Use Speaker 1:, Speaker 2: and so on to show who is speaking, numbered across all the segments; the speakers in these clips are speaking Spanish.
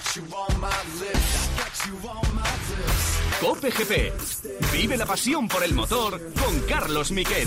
Speaker 1: COPE GP. Vive la pasión por el motor con Carlos Miquel.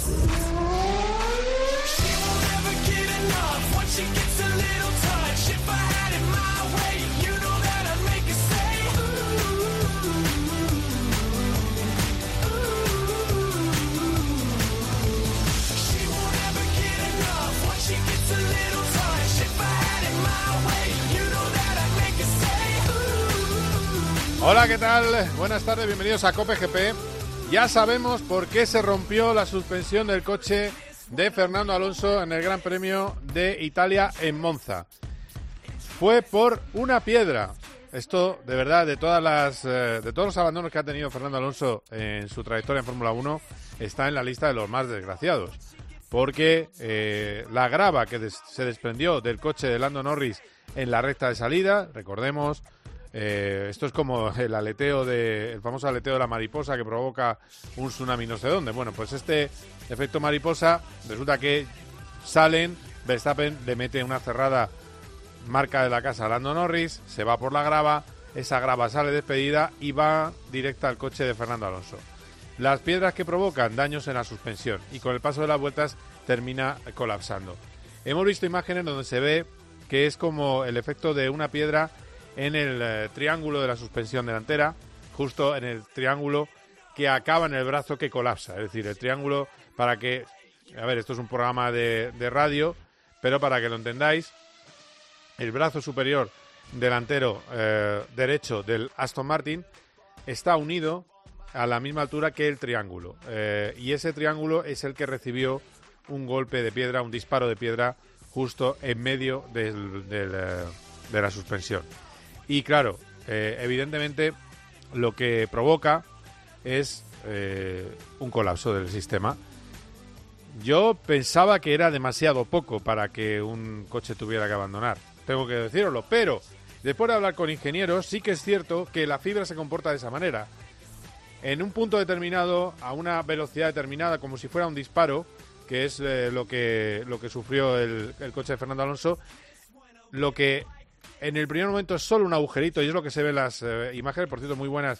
Speaker 2: Hola, ¿qué tal? Buenas tardes, bienvenidos a COPE GP. Ya sabemos por qué se rompió la suspensión del coche de Fernando Alonso en el Gran Premio de Italia en Monza. Fue por una piedra. Esto, de verdad, de todos los abandonos que ha tenido Fernando Alonso en su trayectoria en Fórmula 1, está en la lista de los más desgraciados. Porque la grava que se desprendió del coche de Lando Norris en la recta de salida, recordemos, esto es como el famoso aleteo de la mariposa que provoca un tsunami no sé dónde. Bueno, pues este efecto mariposa, resulta que Verstappen le mete una cerrada marca de la casa a Lando Norris, se va por la grava, esa grava sale despedida y va directa al coche de Fernando Alonso. Las piedras que provocan daños en la suspensión y con el paso de las vueltas termina colapsando. Hemos visto imágenes donde se ve que es como el efecto de una piedra en el triángulo de la suspensión delantera, justo en el triángulo que acaba en el brazo que colapsa. Es decir, el triángulo para que... A ver, esto es un programa de radio, pero para que lo entendáis, el brazo superior delantero derecho del Aston Martin está unido a la misma altura que el triángulo. Y ese triángulo es el que recibió un golpe de piedra, un disparo de piedra, justo en medio de la suspensión. Y claro, evidentemente lo que provoca es un colapso del sistema. Yo pensaba que era demasiado poco para que un coche tuviera que abandonar, tengo que decirlo, pero después de hablar con ingenieros sí que es cierto que la fibra se comporta de esa manera. En un punto determinado, a una velocidad determinada, como si fuera un disparo, que es lo que sufrió el coche de Fernando Alonso, lo que en el primer momento es solo un agujerito, y es lo que se ve en las imágenes, por cierto, muy buenas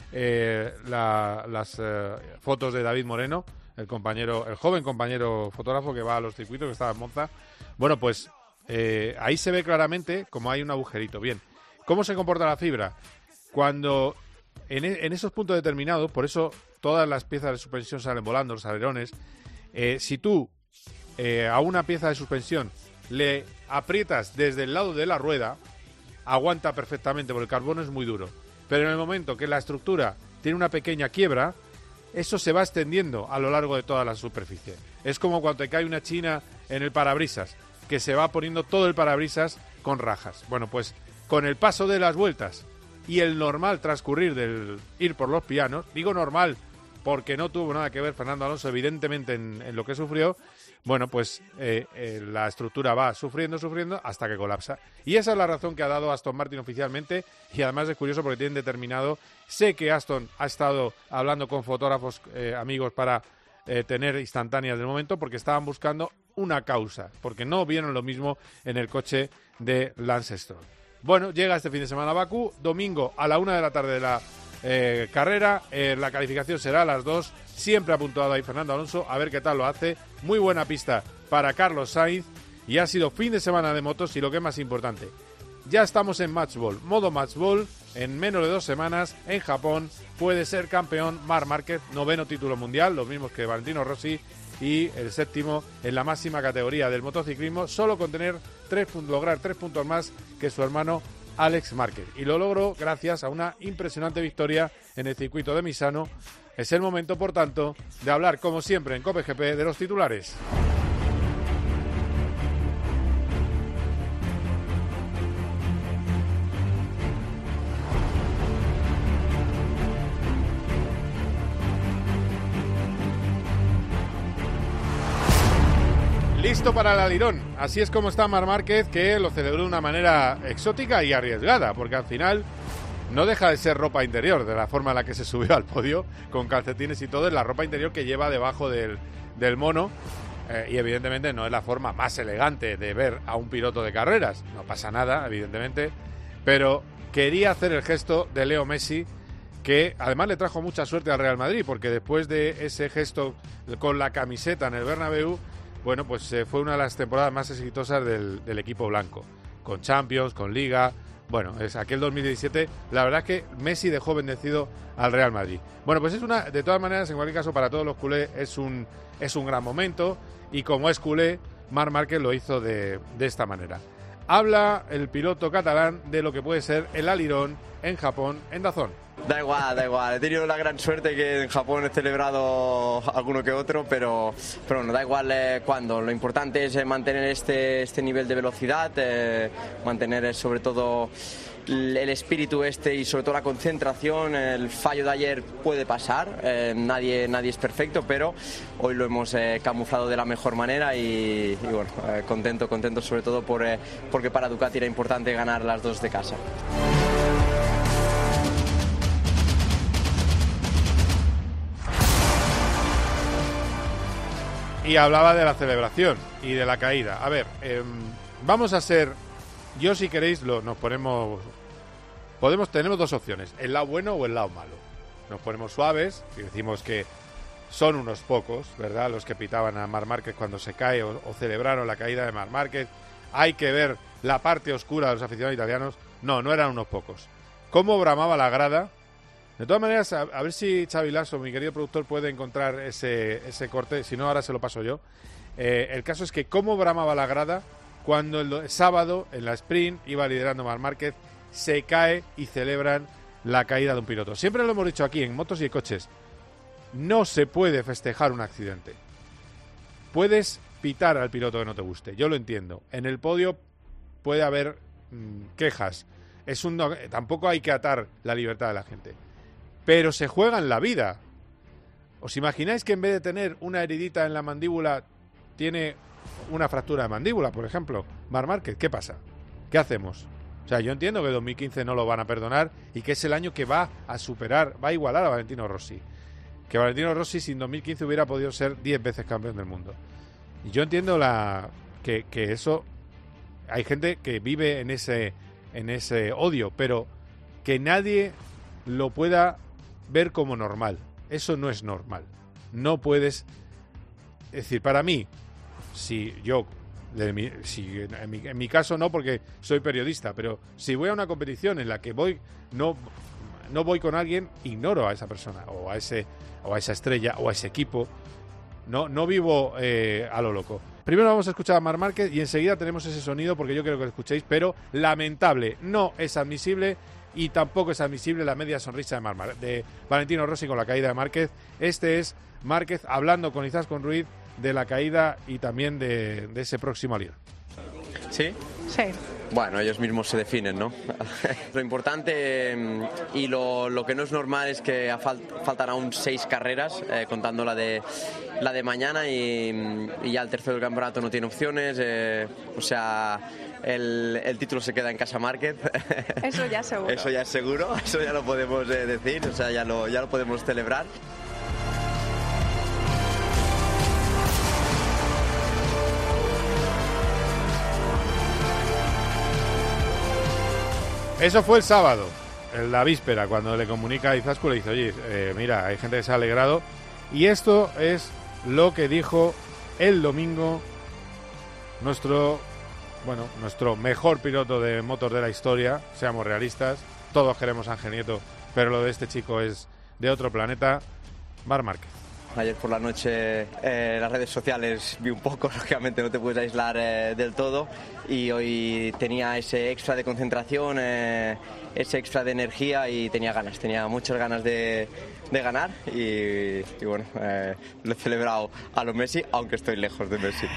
Speaker 2: las fotos de David Moreno, el joven compañero fotógrafo que va a los circuitos, que estaba en Monza. Bueno, pues ahí se ve claramente como hay un agujerito. Bien, ¿cómo se comporta la fibra? Cuando en esos puntos determinados, por eso todas las piezas de suspensión salen volando, los alerones, si tú a una pieza de suspensión le aprietas desde el lado de la rueda, aguanta perfectamente porque el carbono es muy duro. Pero en el momento que la estructura tiene una pequeña quiebra, eso se va extendiendo a lo largo de toda la superficie. Es como cuando te cae una china en el parabrisas, que se va poniendo todo el parabrisas con rajas. Bueno, pues con el paso de las vueltas y el normal transcurrir del ir por los pianos, digo normal porque no tuvo nada que ver Fernando Alonso evidentemente en lo que sufrió, bueno, pues la estructura va sufriendo hasta que colapsa. Y esa es la razón que ha dado Aston Martin oficialmente, y además es curioso porque tienen determinado, sé que Aston ha estado hablando con fotógrafos amigos para tener instantáneas del momento, porque estaban buscando una causa, porque no vieron lo mismo en el coche de Lance Stroll. Bueno, llega este fin de semana a Bakú, domingo a la 1 de la tarde de la carrera, la calificación será a las 2, siempre ha puntuado ahí Fernando Alonso, a ver qué tal lo hace. Muy buena pista para Carlos Sainz, y ha sido fin de semana de motos, y lo que es más importante, ya estamos en Match Ball, modo Match Ball. En menos de 2 semanas en Japón puede ser campeón Marc Márquez, 9º título mundial, los mismos que Valentino Rossi, y el 7º en la máxima categoría del motociclismo, solo con tener lograr 3 puntos más que su hermano Alex Márquez, y lo logró gracias a una impresionante victoria en el circuito de Misano. Es el momento, por tanto, de hablar, como siempre en COPE GP, de los titulares. Listo para el alirón. Así es como está Marc Márquez, que lo celebró de una manera exótica y arriesgada, porque al final no deja de ser ropa interior, de la forma en la que se subió al podio, con calcetines y todo, es la ropa interior que lleva debajo del mono, y evidentemente no es la forma más elegante de ver a un piloto de carreras, no pasa nada, evidentemente, pero quería hacer el gesto de Leo Messi, que además le trajo mucha suerte al Real Madrid, porque después de ese gesto con la camiseta en el Bernabéu, bueno, pues fue una de las temporadas más exitosas del equipo blanco, con Champions, con Liga. Bueno, es aquel 2017, la verdad es que Messi dejó bendecido al Real Madrid. Bueno, pues de todas maneras, en cualquier caso, para todos los culés es un gran momento, y como es culé, Marc Márquez lo hizo de esta manera. Habla el piloto catalán de lo que puede ser el alirón en Japón, en DAZN.
Speaker 3: Da igual. He tenido la gran suerte que en Japón he celebrado alguno que otro, pero bueno, da igual cuándo. Lo importante es mantener este nivel de velocidad, mantener sobre todo el espíritu y sobre todo la concentración. El fallo de ayer puede pasar, nadie es perfecto, pero hoy lo hemos camuflado de la mejor manera y bueno, contento sobre todo porque para Ducati era importante ganar las dos de casa.
Speaker 2: Y hablaba de la celebración y de la caída. A ver, vamos a ser... Yo, si queréis, nos ponemos... Tenemos dos opciones, el lado bueno o el lado malo. Nos ponemos suaves y decimos que son unos pocos, ¿verdad?, los que pitaban a Marc Márquez cuando se cae o celebraron la caída de Marc Márquez. Hay que ver la parte oscura de los aficionados italianos. No eran unos pocos. ¿Cómo bramaba la grada? De todas maneras, a ver si Xavi Lasso, mi querido productor, puede encontrar ese corte. Si no, ahora se lo paso yo. El caso es que cómo bramaba la grada cuando el sábado, en la sprint, iba liderando Marc Márquez, se cae y celebran la caída de un piloto. Siempre lo hemos dicho aquí, en motos y coches, no se puede festejar un accidente. Puedes pitar al piloto que no te guste, yo lo entiendo. En el podio puede haber quejas. Tampoco hay que atar la libertad de la gente. Pero se juega en la vida. ¿Os imagináis que en vez de tener una heridita en la mandíbula, tiene una fractura de mandíbula, por ejemplo? Marc Márquez, ¿qué pasa? ¿Qué hacemos? O sea, yo entiendo que 2015 no lo van a perdonar y que es el año que va a igualar a Valentino Rossi. Que Valentino Rossi sin 2015 hubiera podido ser 10 veces campeón del mundo. Y yo entiendo que eso... Hay gente que vive en ese odio, pero que nadie lo pueda ver como normal. Eso no es normal. No puedes... Es decir, para mí, en mi caso no, porque soy periodista, pero si voy a una competición en la que no voy con alguien, ignoro a esa persona, o a esa estrella, o a ese equipo. No vivo a lo loco. Primero vamos a escuchar a Marc Márquez y enseguida tenemos ese sonido, porque yo quiero que lo escuchéis, pero lamentable, no es admisible. Y tampoco es admisible la media sonrisa de Valentino Rossi con la caída de Márquez. Este es Márquez hablando con Izaskun Ruiz de la caída y también de ese próximo alirón.
Speaker 3: ¿Sí?
Speaker 4: Sí.
Speaker 3: Bueno, ellos mismos se definen, ¿no? Lo importante y lo que no es normal es que faltan aún 6 carreras, contando la de mañana, y ya el tercero del campeonato no tiene opciones, o sea... El título se queda en casa Márquez.
Speaker 4: Eso ya seguro.
Speaker 3: Eso ya es seguro, eso ya lo podemos decir, o sea, ya lo podemos celebrar.
Speaker 2: Eso fue el sábado, en la víspera, cuando le comunica a Izaskun, le dice, oye, mira, hay gente que se ha alegrado. Y esto es lo que dijo el domingo nuestro mejor piloto de motos de la historia. Seamos realistas, todos queremos a Ángel Nieto, pero lo de este chico es de otro planeta. Marc Márquez.
Speaker 3: Ayer por la noche las redes sociales vi un poco, lógicamente no te puedes aislar del todo, y hoy tenía ese extra de concentración, ese extra de energía, y tenía muchas ganas de ganar, y bueno, lo he celebrado a lo Messi, aunque estoy lejos de Messi.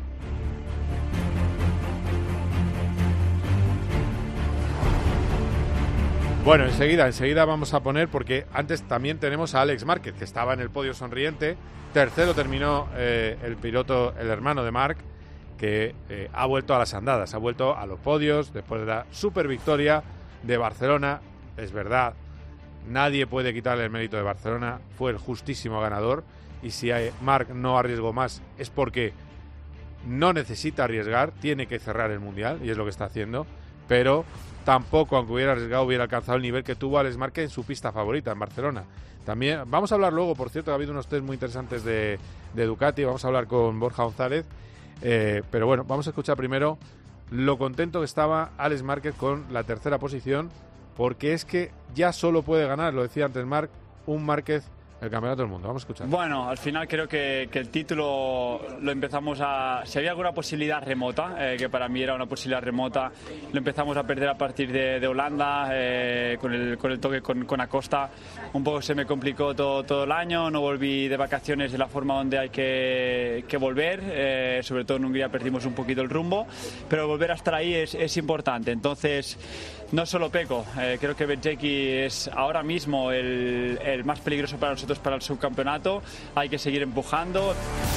Speaker 2: Bueno, enseguida vamos a poner, porque antes también tenemos a Alex Márquez, que estaba en el podio sonriente. Tercero terminó el piloto, el hermano de Marc, que ha vuelto a las andadas, ha vuelto a los podios después de la super victoria de Barcelona. Es verdad, nadie puede quitarle el mérito de Barcelona, fue el justísimo ganador, y si Marc no arriesgó más es porque no necesita arriesgar, tiene que cerrar el Mundial, y es lo que está haciendo. pero tampoco, aunque hubiera arriesgado, hubiera alcanzado el nivel que tuvo Alex Márquez en su pista favorita, en Barcelona. También vamos a hablar luego, por cierto, ha habido unos test muy interesantes de Ducati, vamos a hablar con Borja González, pero bueno, vamos a escuchar primero lo contento que estaba Alex Márquez con la tercera posición, porque es que ya solo puede ganar, lo decía antes Marc, un Márquez el campeonato del mundo. Vamos a escuchar.
Speaker 4: Bueno, al final creo que el título lo empezamos a... Si había alguna posibilidad remota, que para mí era una posibilidad remota, lo empezamos a perder a partir de Holanda, con el toque con Acosta. Un poco se me complicó todo el año, no volví de vacaciones de la forma donde hay que volver, sobre todo en Hungría perdimos un poquito el rumbo, pero volver a estar ahí es importante. Entonces, no solo Pecco, creo que Bezzecchi es ahora mismo el más peligroso para nosotros para el subcampeonato, hay que seguir empujando.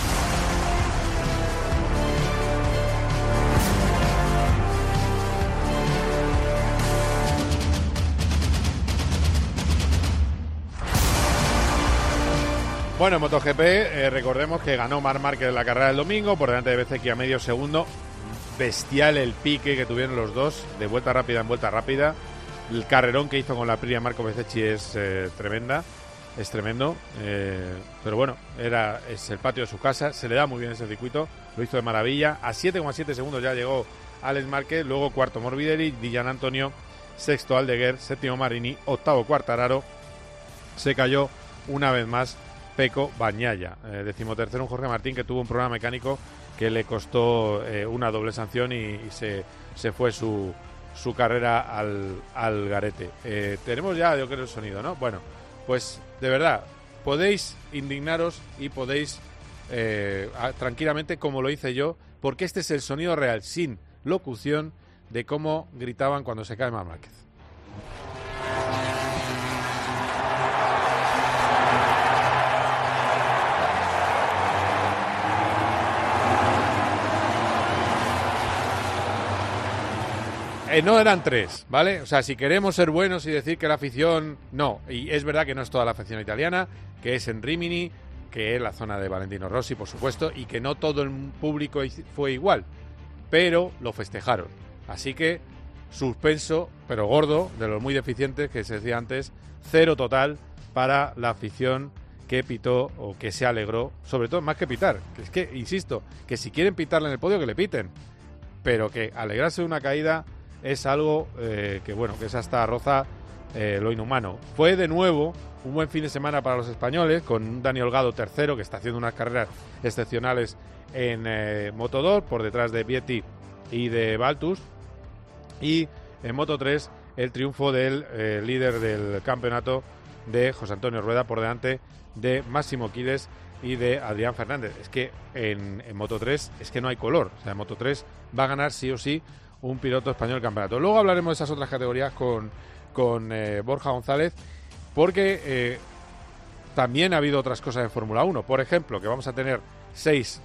Speaker 2: Bueno, en MotoGP, recordemos que ganó Marc Márquez en la carrera del domingo, por delante de Bezzecchi a medio segundo. Bestial el pique que tuvieron los dos, de vuelta rápida en vuelta rápida. El carrerón que hizo con la Aprilia Marco Bezzecchi es tremendo, pero bueno, es el patio de su casa, se le da muy bien ese circuito, lo hizo de maravilla. A 7,7 segundos ya llegó Alex Márquez, luego cuarto Morbidelli, Di Giannantonio, sexto Aldeguer, séptimo Marini, octavo Quartararo, se cayó una vez más Pecco Bagnaia, decimotercero un Jorge Martín que tuvo un problema mecánico que le costó una doble sanción y se fue su carrera al garete. Tenemos ya, yo creo, el sonido, ¿no? Bueno, pues de verdad, podéis indignaros y podéis tranquilamente, como lo hice yo, porque este es el sonido real, sin locución, de cómo gritaban cuando se cae Marc Márquez. No eran tres, ¿vale? O sea, si queremos ser buenos y decir que la afición... No, y es verdad que no es toda la afición italiana, que es en Rimini, que es la zona de Valentino Rossi, por supuesto, y que no todo el público fue igual, pero lo festejaron. Así que, suspenso, pero gordo, de los muy deficientes, que se decía antes, 0 total para la afición que pitó o que se alegró, sobre todo más que pitar, que es que, insisto, que si quieren pitarle en el podio, que le piten, pero que alegrarse de una caída... es algo que bueno, que es hasta roza lo inhumano. Fue de nuevo un buen fin de semana para los españoles, con un Dani Holgado tercero, que está haciendo unas carreras excepcionales en Moto2, por detrás de Vietti y de Baltus, y en Moto3 el triunfo del líder del campeonato de José Antonio Rueda, por delante de Máximo Quiles y de Adrián Fernández. Es que en Moto3 es que no hay color, o sea, en Moto3 va a ganar sí o sí un piloto español del campeonato. Luego hablaremos de esas otras categorías con Borja González, porque también ha habido otras cosas en Fórmula 1. Por ejemplo, que volvemos a tener 6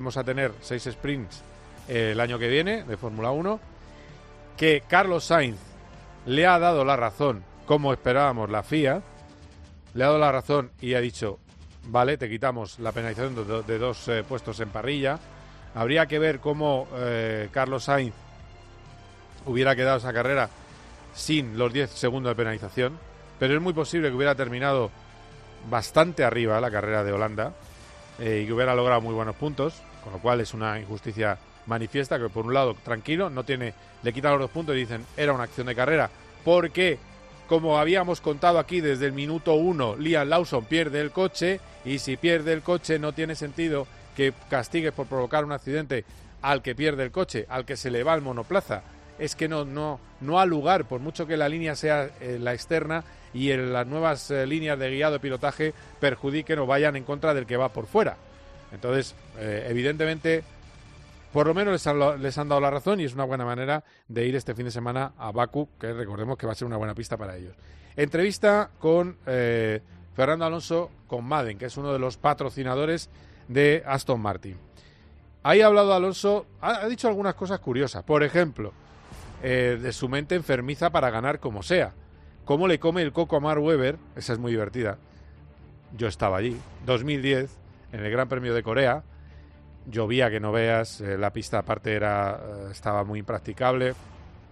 Speaker 2: sprints el año que viene de Fórmula 1, que Carlos Sainz le ha dado la razón, como esperábamos la FIA, le ha dado la razón y ha dicho, vale, te quitamos la penalización de 2 puestos en parrilla. Habría que ver cómo Carlos Sainz hubiera quedado esa carrera sin los 10 segundos de penalización, pero es muy posible que hubiera terminado bastante arriba la carrera de Holanda y que hubiera logrado muy buenos puntos, con lo cual es una injusticia manifiesta, que por un lado, tranquilo, le quitan los 2 puntos y dicen era una acción de carrera, porque como habíamos contado aquí desde el minuto 1, Liam Lawson pierde el coche, y si pierde el coche no tiene sentido que castigues por provocar un accidente al que pierde el coche, al que se le va el monoplaza. Es que no ha lugar, por mucho que la línea sea la externa y las nuevas líneas de guiado de pilotaje perjudiquen o vayan en contra del que va por fuera. Entonces, evidentemente, por lo menos les han dado la razón, y es una buena manera de ir este fin de semana a Bakú, que recordemos que va a ser una buena pista para ellos. Entrevista con Fernando Alonso con Madden, que es uno de los patrocinadores de Aston Martin. Ahí ha hablado Alonso, ha dicho algunas cosas curiosas. Por ejemplo, de su mente enfermiza para ganar como sea. Cómo le come el coco a Mark Webber, esa es muy divertida. Yo estaba allí, 2010, en el Gran Premio de Corea. Llovía que no veas, la pista aparte estaba muy impracticable.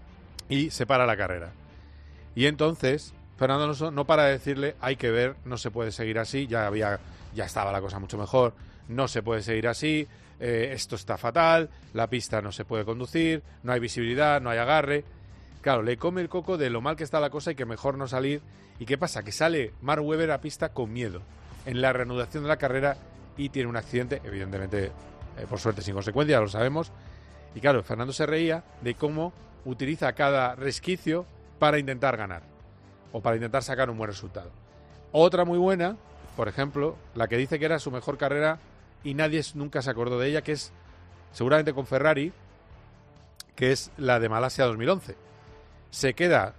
Speaker 2: y se para la carrera. Y entonces Fernando Alonso no para de decirle: hay que ver, no se puede seguir así, ya estaba la cosa mucho mejor, no se puede seguir así, esto está fatal, la pista no se puede conducir, no hay visibilidad, no hay agarre. Claro, le come el coco de lo mal que está la cosa y que mejor no salir. ¿Y qué pasa? Que sale Mark Webber a pista con miedo en la reanudación de la carrera y tiene un accidente, evidentemente, por suerte sin consecuencia, ya lo sabemos. Y claro, Fernando se reía de cómo utiliza cada resquicio para intentar ganar o para intentar sacar un buen resultado. Otra muy buena, por ejemplo, la que dice que era su mejor carrera y nadie nunca se acordó de ella, que es seguramente con Ferrari, que es la de Malasia 2011. Se queda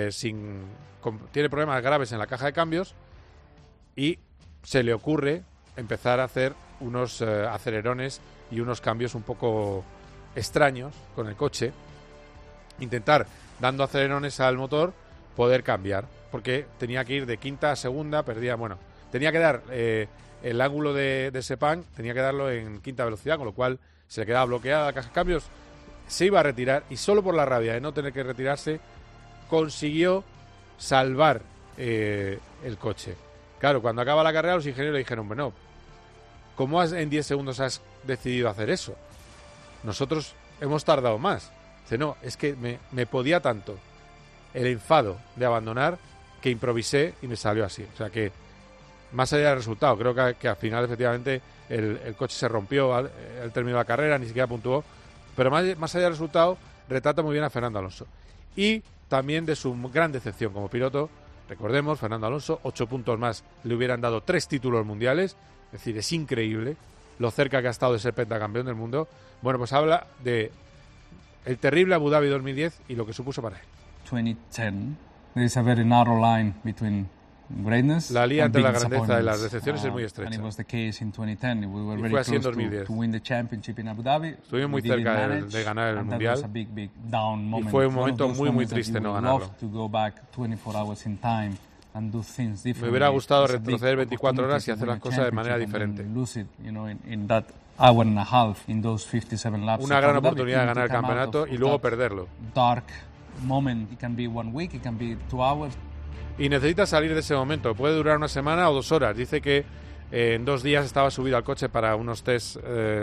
Speaker 2: tiene problemas graves en la caja de cambios y se le ocurre empezar a hacer unos acelerones y unos cambios un poco extraños con el coche, intentar, dando acelerones al motor, poder cambiar, porque tenía que ir de quinta a segunda, tenía que dar el ángulo de Sepang, tenía que darlo en quinta velocidad, con lo cual se le quedaba bloqueada la caja de cambios, se iba a retirar y solo por la rabia de no tener que retirarse consiguió salvar el coche. Claro, cuando acaba la carrera los ingenieros le dijeron: bueno, ¿cómo en 10 segundos has decidido hacer eso? Nosotros hemos tardado más. Dice: no, es que me podía tanto el enfado de abandonar que improvisé y me salió así. O sea que, más allá del resultado, creo que al final efectivamente el coche se rompió al término de la carrera, ni siquiera puntuó, pero más allá del resultado retrata muy bien a Fernando Alonso y también de su gran decepción como piloto. Recordemos, Fernando Alonso, 8 puntos más le hubieran dado 3 títulos mundiales, es decir, es increíble lo cerca que ha estado de ser pentacampeón del mundo. Bueno, pues habla de el terrible Abu Dhabi 2010 y lo que supuso para él.
Speaker 5: 2010, there is a very narrow line between greatness.
Speaker 2: La línea entre la grandeza y las decepciones es muy estrecha.
Speaker 5: And it was the case in 2010. We were
Speaker 2: Y
Speaker 5: very
Speaker 2: fue así en
Speaker 5: close
Speaker 2: 2010.
Speaker 5: to win the championship in Abu Dhabi.
Speaker 2: Estuvimos muy cerca de ganar el mundial.
Speaker 5: That was a big down moment.
Speaker 2: Y fue un momento
Speaker 5: One of those
Speaker 2: muy
Speaker 5: moments
Speaker 2: triste
Speaker 5: that you
Speaker 2: no
Speaker 5: would
Speaker 2: ganarlo.
Speaker 5: love to go back 24 hours in time and do things differently.
Speaker 2: Me hubiera gustado
Speaker 5: It's a big
Speaker 2: retroceder 24 horas y
Speaker 5: opportunity
Speaker 2: hacer
Speaker 5: to
Speaker 2: las
Speaker 5: win a
Speaker 2: cosas de manera
Speaker 5: championship and
Speaker 2: diferente.
Speaker 5: then lose it, you know, in that hour and a half, in those 57 laps.
Speaker 2: Una
Speaker 5: of
Speaker 2: gran
Speaker 5: Abu Dhabi.
Speaker 2: oportunidad de
Speaker 5: To
Speaker 2: ganar el
Speaker 5: come out
Speaker 2: campeonato
Speaker 5: of
Speaker 2: y luego
Speaker 5: that
Speaker 2: perderlo.
Speaker 5: dark moment. It can be 1 week, it can be 2 hours.
Speaker 2: Y necesita salir de ese momento. Puede durar una semana o 2 horas. Dice que en 2 días estaba subido al coche para unos test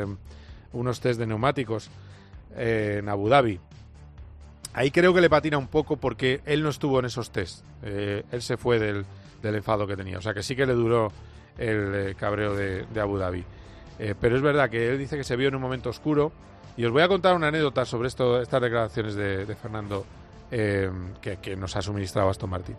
Speaker 2: de neumáticos en Abu Dhabi. Ahí creo que le patina un poco porque él no estuvo en esos test. Él se fue del enfado que tenía. O sea que sí que le duró el cabreo de Abu Dhabi. Pero es verdad que él dice que se vio en un momento oscuro. Y os voy a contar una anécdota sobre estas declaraciones de Fernando que nos ha suministrado Aston Martin.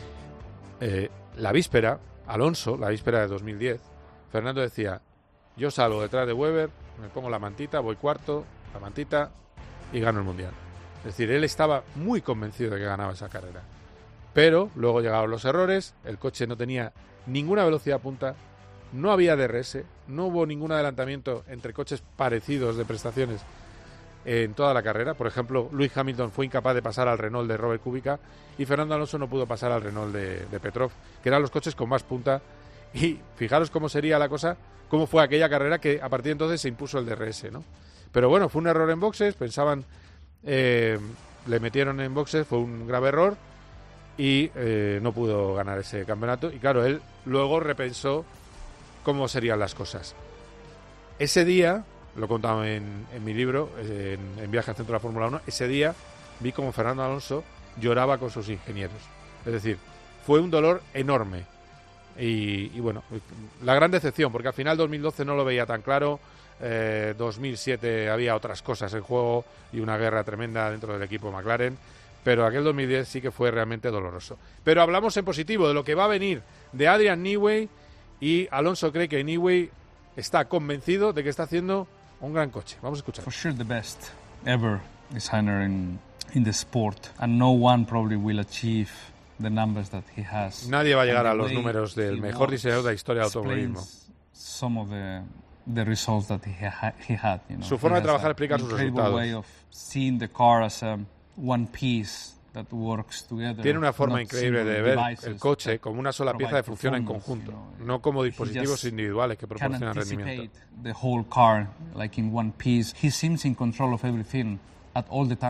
Speaker 2: La víspera de 2010, Fernando decía: yo salgo detrás de Webber, me pongo la mantita, voy cuarto, la mantita y gano el mundial. Es decir, él estaba muy convencido de que ganaba esa carrera. Pero luego llegaron los errores, el coche no tenía ninguna velocidad punta, no había DRS, no hubo ningún adelantamiento entre coches parecidos de prestaciones en toda la carrera. Por ejemplo, Lewis Hamilton fue incapaz de pasar al Renault de Robert Kubica y Fernando Alonso no pudo pasar al Renault de Petrov, que eran los coches con más punta. Y fijaros cómo sería la cosa, cómo fue aquella carrera que a partir de entonces se impuso el DRS, ¿no? Pero bueno, fue un error en boxes, pensaban, le metieron en boxes, fue un grave error y no pudo ganar ese campeonato. Y claro, él luego repensó cómo serían las cosas. Ese día, lo contaba en mi libro, en Viaje al Centro de la Fórmula 1, ese día vi como Fernando Alonso lloraba con sus ingenieros. Es decir, fue un dolor enorme. Y bueno, la gran decepción, porque al final 2012 no lo veía tan claro, 2007 había otras cosas en juego y una guerra tremenda dentro del equipo McLaren, pero aquel 2010 sí que fue realmente doloroso. Pero hablamos en positivo de lo que va a venir de Adrian Newey, y Alonso cree que Newey está convencido de que está haciendo un gran coche. Vamos a escuchar.
Speaker 5: For sure the best ever designer in the sport, and no one probably will achieve the numbers that he has.
Speaker 2: Nadie va a llegar a los números del mejor diseñador de la historia del automovilismo.
Speaker 5: Some of the results that he had, you know.
Speaker 2: Su forma de trabajar explica sus resultados.
Speaker 5: Way of seeing the car as a one piece that works together.
Speaker 2: Tiene una forma increíble de ver el coche como una sola pieza que funciona en conjunto, no como dispositivos individuales que proporcionan rendimiento.
Speaker 5: The whole car like in one piece. He seems in control of everything at all the time.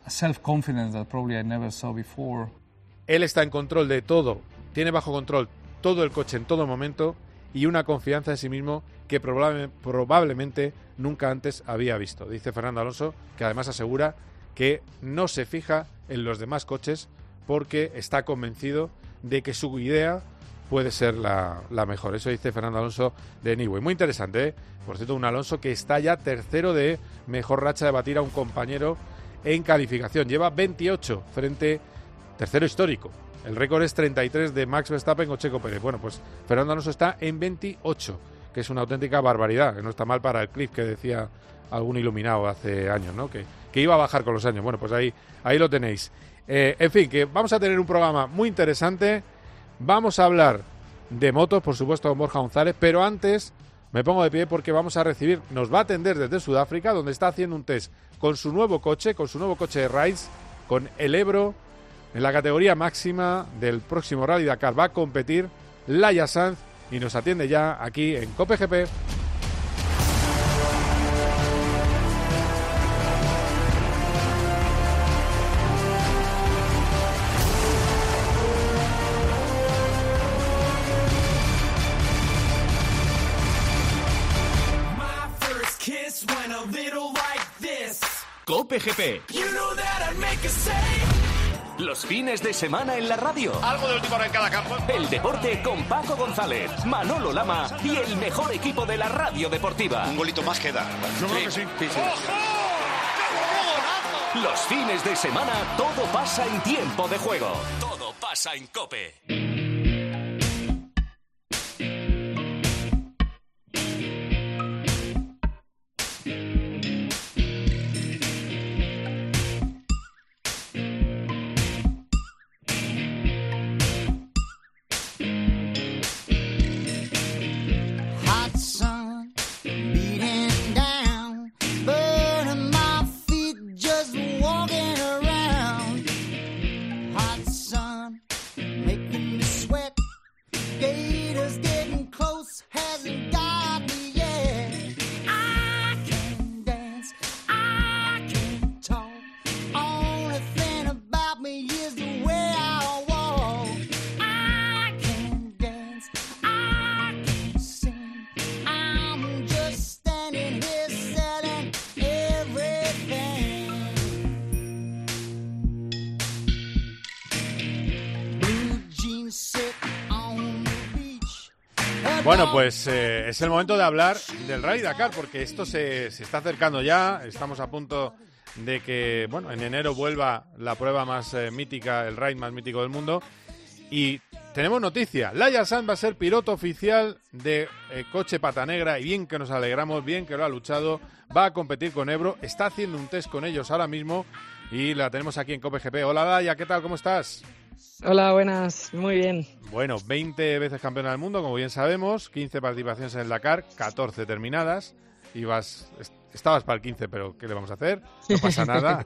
Speaker 5: self-confidence that probably I never saw before.
Speaker 2: Él está en control de todo, tiene bajo control todo el coche en todo momento y una confianza en sí mismo que probablemente nunca antes había visto. Dice Fernando Alonso, que además asegura que no se fija en los demás coches porque está convencido de que su idea puede ser la mejor. Eso dice Fernando Alonso de Newey. Muy interesante, ¿eh? Por cierto, un Alonso que está ya tercero de mejor racha de batir a un compañero en calificación. Lleva 28 tercero histórico. El récord es 33 de Max Verstappen o Checo Pérez. Bueno, pues Fernando Alonso está en 28, que es una auténtica barbaridad, que no está mal para el cliff que decía algún iluminado hace años, ¿no? Que iba a bajar con los años. Bueno, pues ahí lo tenéis. En fin, que vamos a tener un programa muy interesante. Vamos a hablar de motos, por supuesto, con Borja González, pero antes me pongo de pie porque vamos a recibir, nos va a atender desde Sudáfrica, donde está haciendo un test con su nuevo coche de Rides, con el Ebro, en la categoría máxima del próximo Rally Dakar. Va a competir Laia Sanz y nos atiende ya aquí en COPE GP.
Speaker 1: COPE GP. Los fines de semana en la radio.
Speaker 6: Algo de última hora en cada campo.
Speaker 1: El deporte con Paco González, Manolo Lama y el mejor equipo de la radio deportiva.
Speaker 6: Un golito más que dar.
Speaker 2: Yo creo que sí.
Speaker 6: ¡Ojo! ¡Qué golazo!
Speaker 1: Los fines de semana todo pasa en tiempo de juego. Todo pasa en COPE.
Speaker 2: Bueno, pues es el momento de hablar del Rally Dakar, porque esto se está acercando ya. Estamos a punto de que, bueno, en enero vuelva la prueba más mítica, el ride más mítico del mundo. Y tenemos noticia. Laia Sanz va a ser piloto oficial de coche pata negra, y bien que nos alegramos, bien que lo ha luchado. Va a competir con Ebro, está haciendo un test con ellos ahora mismo y la tenemos aquí en COPE GP. Hola Laia, ¿qué tal? ¿Cómo estás?
Speaker 7: Hola, buenas, muy bien.
Speaker 2: Bueno, 20 veces campeona del mundo, como bien sabemos, 15 participaciones en el Dakar, 14 terminadas. Estabas para el 15, pero ¿qué le vamos a hacer? No pasa nada.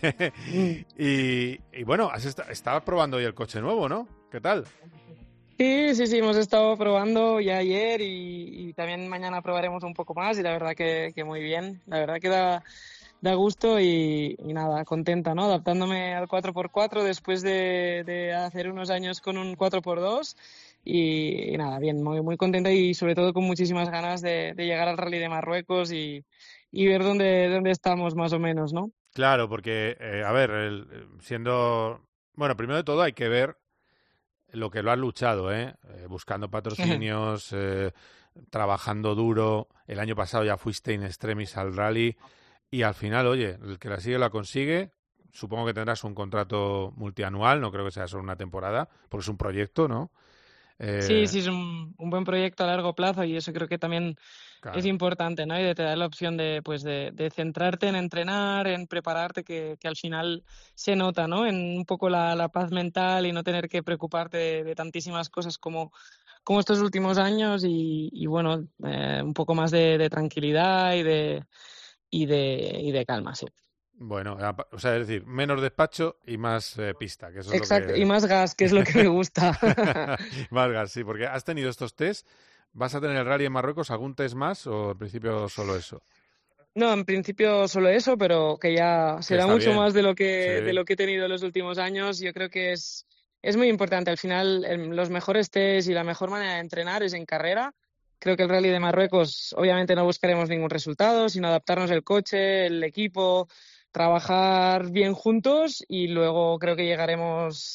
Speaker 2: y bueno, estabas probando hoy el coche nuevo, ¿no? ¿Qué tal?
Speaker 7: Sí, hemos estado probando ya ayer y también mañana probaremos un poco más y la verdad que muy bien. La verdad que da gusto y nada, contenta, ¿no? Adaptándome al 4x4 después de hacer unos años con un 4x2 y nada, bien, muy, muy contenta y sobre todo con muchísimas ganas de llegar al Rally de Marruecos y ver dónde estamos más o menos, ¿no?
Speaker 2: Claro, porque, a ver, bueno, primero de todo hay que ver lo que lo has luchado, buscando patrocinios, trabajando duro. El año pasado ya fuiste in extremis al rally. Y al final, oye, el que la sigue la consigue. Supongo que tendrás un contrato multianual, no creo que sea solo una temporada, porque es un proyecto, ¿no?
Speaker 7: Sí, es un buen proyecto a largo plazo y eso creo que también es importante, ¿no? Y te da la opción de centrarte en entrenar, en prepararte, que al final se nota, ¿no? En un poco la paz mental y no tener que preocuparte de tantísimas cosas como estos últimos años y bueno, un poco más de tranquilidad y de calma, sí.
Speaker 2: Bueno, o sea, es decir, menos despacho y más pista, que eso es
Speaker 7: exacto,
Speaker 2: lo que...
Speaker 7: y más gas, que es lo que me gusta.
Speaker 2: Más gas, sí, porque has tenido estos test. ¿Vas a tener el rally en Marruecos algún test más o al principio solo eso?
Speaker 7: No, en principio solo eso, pero que ya será
Speaker 2: está
Speaker 7: mucho
Speaker 2: bien.
Speaker 7: más de lo
Speaker 2: Sí.
Speaker 7: que he tenido en los últimos años. Yo creo que es muy importante. Al final, los mejores test y la mejor manera de entrenar es en carrera. Creo que el Rally de Marruecos, obviamente no buscaremos ningún resultado, sino adaptarnos el coche, el equipo, trabajar bien juntos y luego creo que llegaremos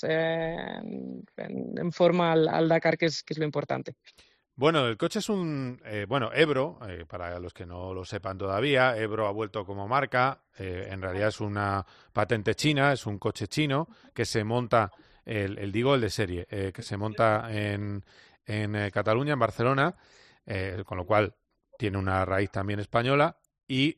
Speaker 7: en forma al Dakar, que es lo importante.
Speaker 2: Bueno, el coche es Ebro, para los que no lo sepan todavía, Ebro ha vuelto como marca, en realidad es una patente china, es un coche chino que se monta, el de serie, que se monta en Cataluña, en Barcelona, con lo cual tiene una raíz también española y,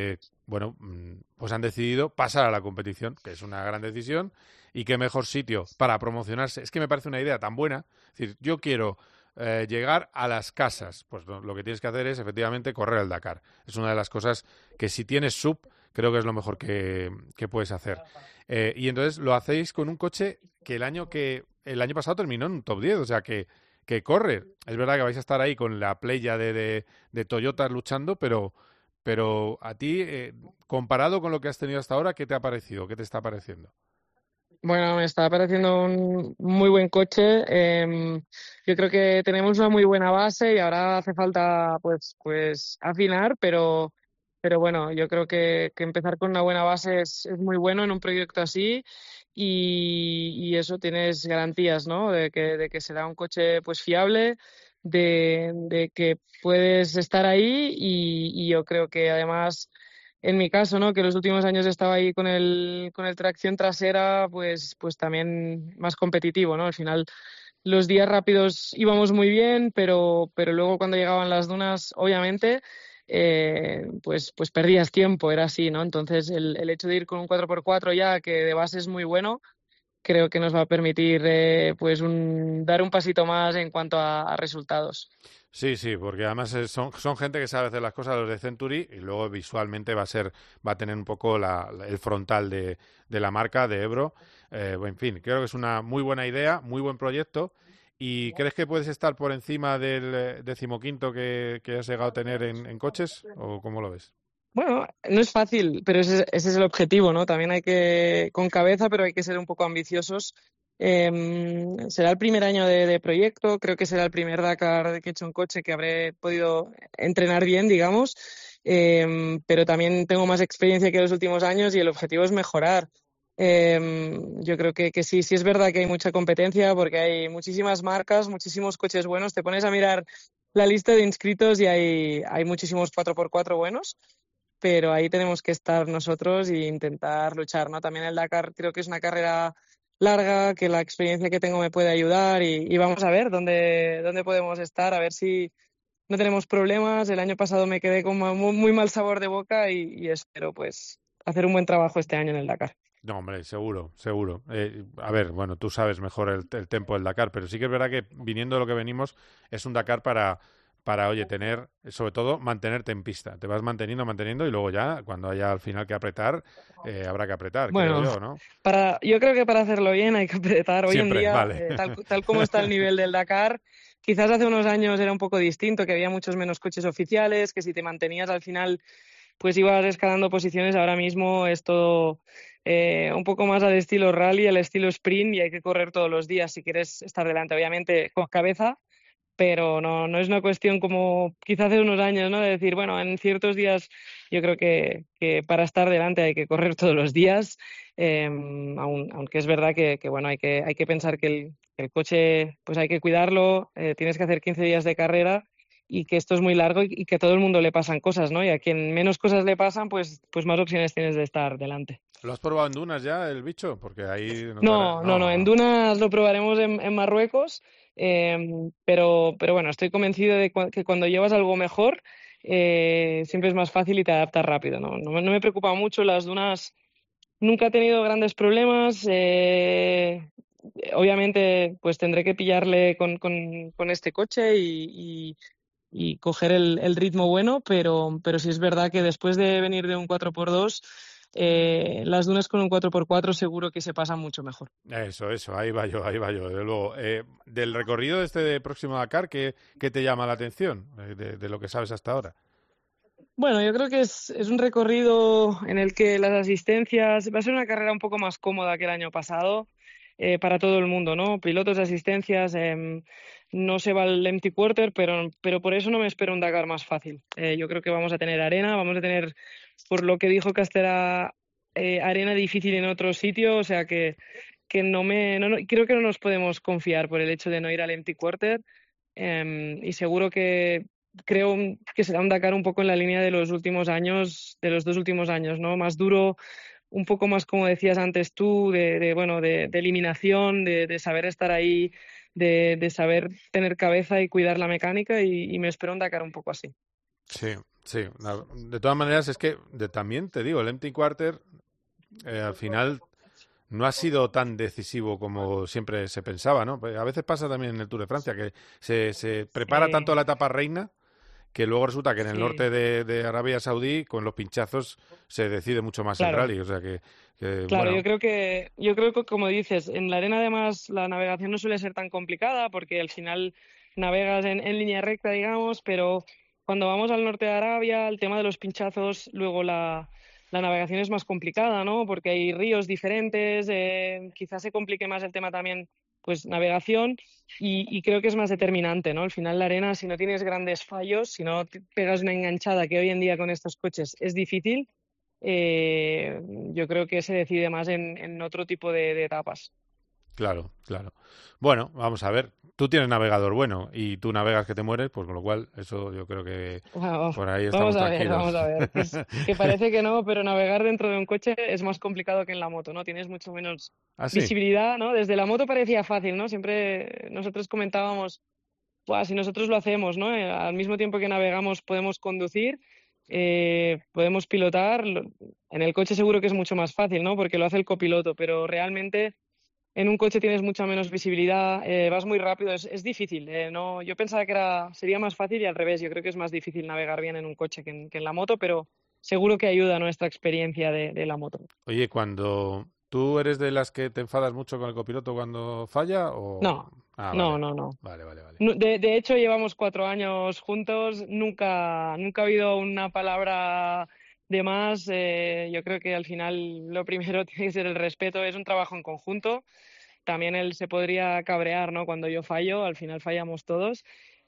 Speaker 2: pues han decidido pasar a la competición, que es una gran decisión y qué mejor sitio para promocionarse. Es que me parece una idea tan buena, es decir, yo quiero llegar a las casas, pues lo que tienes que hacer es efectivamente correr el Dakar. Es una de las cosas que si tienes sub, creo que es lo mejor que puedes hacer. Y entonces lo hacéis con un coche que el año pasado terminó en un top 10, o sea que corre. Es verdad que vais a estar ahí con la playa de Toyotas luchando, pero a ti, comparado con lo que has tenido hasta ahora, ¿qué te ha parecido? ¿Qué te está pareciendo?
Speaker 7: Bueno, me está pareciendo un muy buen coche. Yo creo que tenemos una muy buena base y ahora hace falta pues afinar, pero bueno, yo creo que empezar con una buena base es muy bueno en un proyecto así y eso tienes garantías, ¿no? De que será un coche pues fiable, de que puedes estar ahí y yo creo que además en mi caso, ¿no? Que los últimos años estaba ahí con el tracción trasera, pues también más competitivo, ¿no? Al final los días rápidos íbamos muy bien, pero luego cuando llegaban las dunas, obviamente, pues perdías tiempo, era así, ¿no? Entonces el hecho de ir con un 4x4 ya, que de base es muy bueno, creo que nos va a permitir dar un pasito más en cuanto a resultados.
Speaker 2: Sí, sí, porque además son gente que sabe hacer las cosas, los de Century, y luego visualmente va a tener un poco el frontal de la marca, de Ebro. En fin, creo que es una muy buena idea, muy buen proyecto. ¿Y crees que puedes estar por encima del 15º que has llegado a tener en coches? ¿O cómo lo ves?
Speaker 7: Bueno, no es fácil, pero ese es el objetivo, ¿no? También hay que, con cabeza, pero hay que ser un poco ambiciosos. Será el primer año de proyecto, creo que será el primer Dakar que he hecho en coche que habré podido entrenar bien, digamos, pero también tengo más experiencia que los últimos años y el objetivo es mejorar. Yo creo que sí es verdad que hay mucha competencia porque hay muchísimas marcas, muchísimos coches buenos. Te pones a mirar la lista de inscritos y hay muchísimos 4x4 buenos, pero ahí tenemos que estar nosotros e intentar luchar, ¿no? También el Dakar creo que es una carrera larga, que la experiencia que tengo me puede ayudar y vamos a ver dónde podemos estar, a ver si no tenemos problemas. El año pasado me quedé con muy, muy mal sabor de boca y espero pues hacer un buen trabajo este año en el Dakar.
Speaker 2: No, hombre, seguro, seguro. A ver, bueno, tú sabes mejor el tempo del Dakar, pero sí que es verdad que viniendo de lo que venimos, es un Dakar para oye, sobre todo, mantenerte en pista. Te vas manteniendo y luego ya, cuando haya al final que apretar, habrá que apretar,
Speaker 7: Bueno,
Speaker 2: creo yo, ¿no?
Speaker 7: yo creo que para hacerlo bien hay que apretar. Hoy
Speaker 2: Siempre,
Speaker 7: en día,
Speaker 2: vale.
Speaker 7: Tal como está el nivel del Dakar, quizás hace unos años era un poco distinto, que había muchos menos coches oficiales, que si te mantenías al final, pues ibas escalando posiciones. Ahora mismo es todo un poco más al estilo rally, al estilo sprint, y hay que correr todos los días si quieres estar delante, obviamente con cabeza, pero no es una cuestión como quizás hace unos años, ¿no? De decir, bueno, en ciertos días yo creo que para estar delante hay que correr todos los días, aunque es verdad que bueno, hay que pensar que el coche pues hay que cuidarlo, tienes que hacer 15 días de carrera y que esto es muy largo y que a todo el mundo le pasan cosas, ¿no? Y a quien menos cosas le pasan, pues más opciones tienes de estar delante.
Speaker 2: ¿Lo has probado en dunas ya, el bicho? Porque ahí
Speaker 7: No, en dunas lo probaremos en Marruecos, pero bueno, estoy convencido de que cuando llevas algo mejor, siempre es más fácil y te adaptas rápido, ¿no? No me preocupa mucho las dunas, nunca he tenido grandes problemas, obviamente pues tendré que pillarle con este coche y coger el ritmo bueno, pero sí es verdad que después de venir de un 4x2, las dunas con un 4x4 seguro que se pasan mucho mejor.
Speaker 2: Eso, ahí va yo, desde luego. Del recorrido de próximo Dakar, ¿qué te llama la atención de lo que sabes hasta ahora?
Speaker 7: Bueno, yo creo que es un recorrido en el que las asistencias va a ser una carrera un poco más cómoda que el año pasado para todo el mundo, ¿no? Pilotos de asistencias, no se va el empty quarter, pero por eso no me espero un Dakar más fácil. Yo creo que vamos a tener arena, vamos a tener, por lo que dijo Castera, arena difícil en otro sitio, o sea que creo que no nos podemos confiar por el hecho de no ir al empty quarter. Y seguro que creo que será un Dakar un poco en la línea de los últimos años, de los 2 últimos años, ¿no? Más duro, un poco más, como decías antes tú, de eliminación, de saber estar ahí, de saber tener cabeza y cuidar la mecánica, y me espero un Dakar un poco así.
Speaker 2: Sí, sí. De todas maneras, es que también te digo, el empty quarter al final no ha sido tan decisivo como siempre se pensaba, ¿no? A veces pasa también en el Tour de Francia, que se prepara
Speaker 7: Sí,
Speaker 2: tanto la etapa reina que luego resulta que en el
Speaker 7: sí,
Speaker 2: norte de Arabia Saudí, con los pinchazos, se decide mucho más el
Speaker 7: claro.
Speaker 2: rally. O sea
Speaker 7: Claro,
Speaker 2: bueno,
Speaker 7: yo creo que como dices, en la arena además la navegación no suele ser tan complicada porque al final navegas en línea recta, digamos, pero cuando vamos al norte de Arabia, el tema de los pinchazos, luego la navegación es más complicada, ¿no? Porque hay ríos diferentes, quizás se complique más el tema también, pues navegación, y creo que es más determinante, ¿no? Al final la arena, si no tienes grandes fallos, si no te pegas una enganchada, que hoy en día con estos coches es difícil, yo creo que se decide más en otro tipo de etapas.
Speaker 2: claro, claro. Bueno, vamos a ver. Tú tienes navegador bueno y tú navegas que te mueres, pues con lo cual eso yo creo que
Speaker 7: Wow.
Speaker 2: por ahí estamos tranquilos.
Speaker 7: Vamos a ver. Que parece que no, pero navegar dentro de un coche es más complicado que en la moto, ¿no? Tienes mucho menos
Speaker 2: ¿Ah, sí?
Speaker 7: visibilidad, ¿no? Desde la moto parecía fácil, ¿no? Siempre nosotros comentábamos, "Buah, si nosotros lo hacemos, ¿no? Al mismo tiempo que navegamos podemos conducir, podemos pilotar. En el coche seguro que es mucho más fácil, ¿no? Porque lo hace el copiloto, pero realmente en un coche tienes mucha menos visibilidad, vas muy rápido, es difícil. No, yo pensaba que sería más fácil y al revés. Yo creo que es más difícil navegar bien en un coche que en la moto, pero seguro que ayuda a nuestra experiencia de la moto.
Speaker 2: Oye, cuando tú eres de las que te enfadas mucho con el copiloto cuando falla o...
Speaker 7: No,
Speaker 2: Ah,
Speaker 7: no,
Speaker 2: vale,
Speaker 7: no, no.
Speaker 2: vale, vale, vale.
Speaker 7: De hecho, llevamos 4 años juntos, nunca ha habido una palabra de más. Yo creo que al final lo primero tiene que ser el respeto, es un trabajo en conjunto. También él se podría cabrear, ¿no? Cuando yo fallo, al final fallamos todos.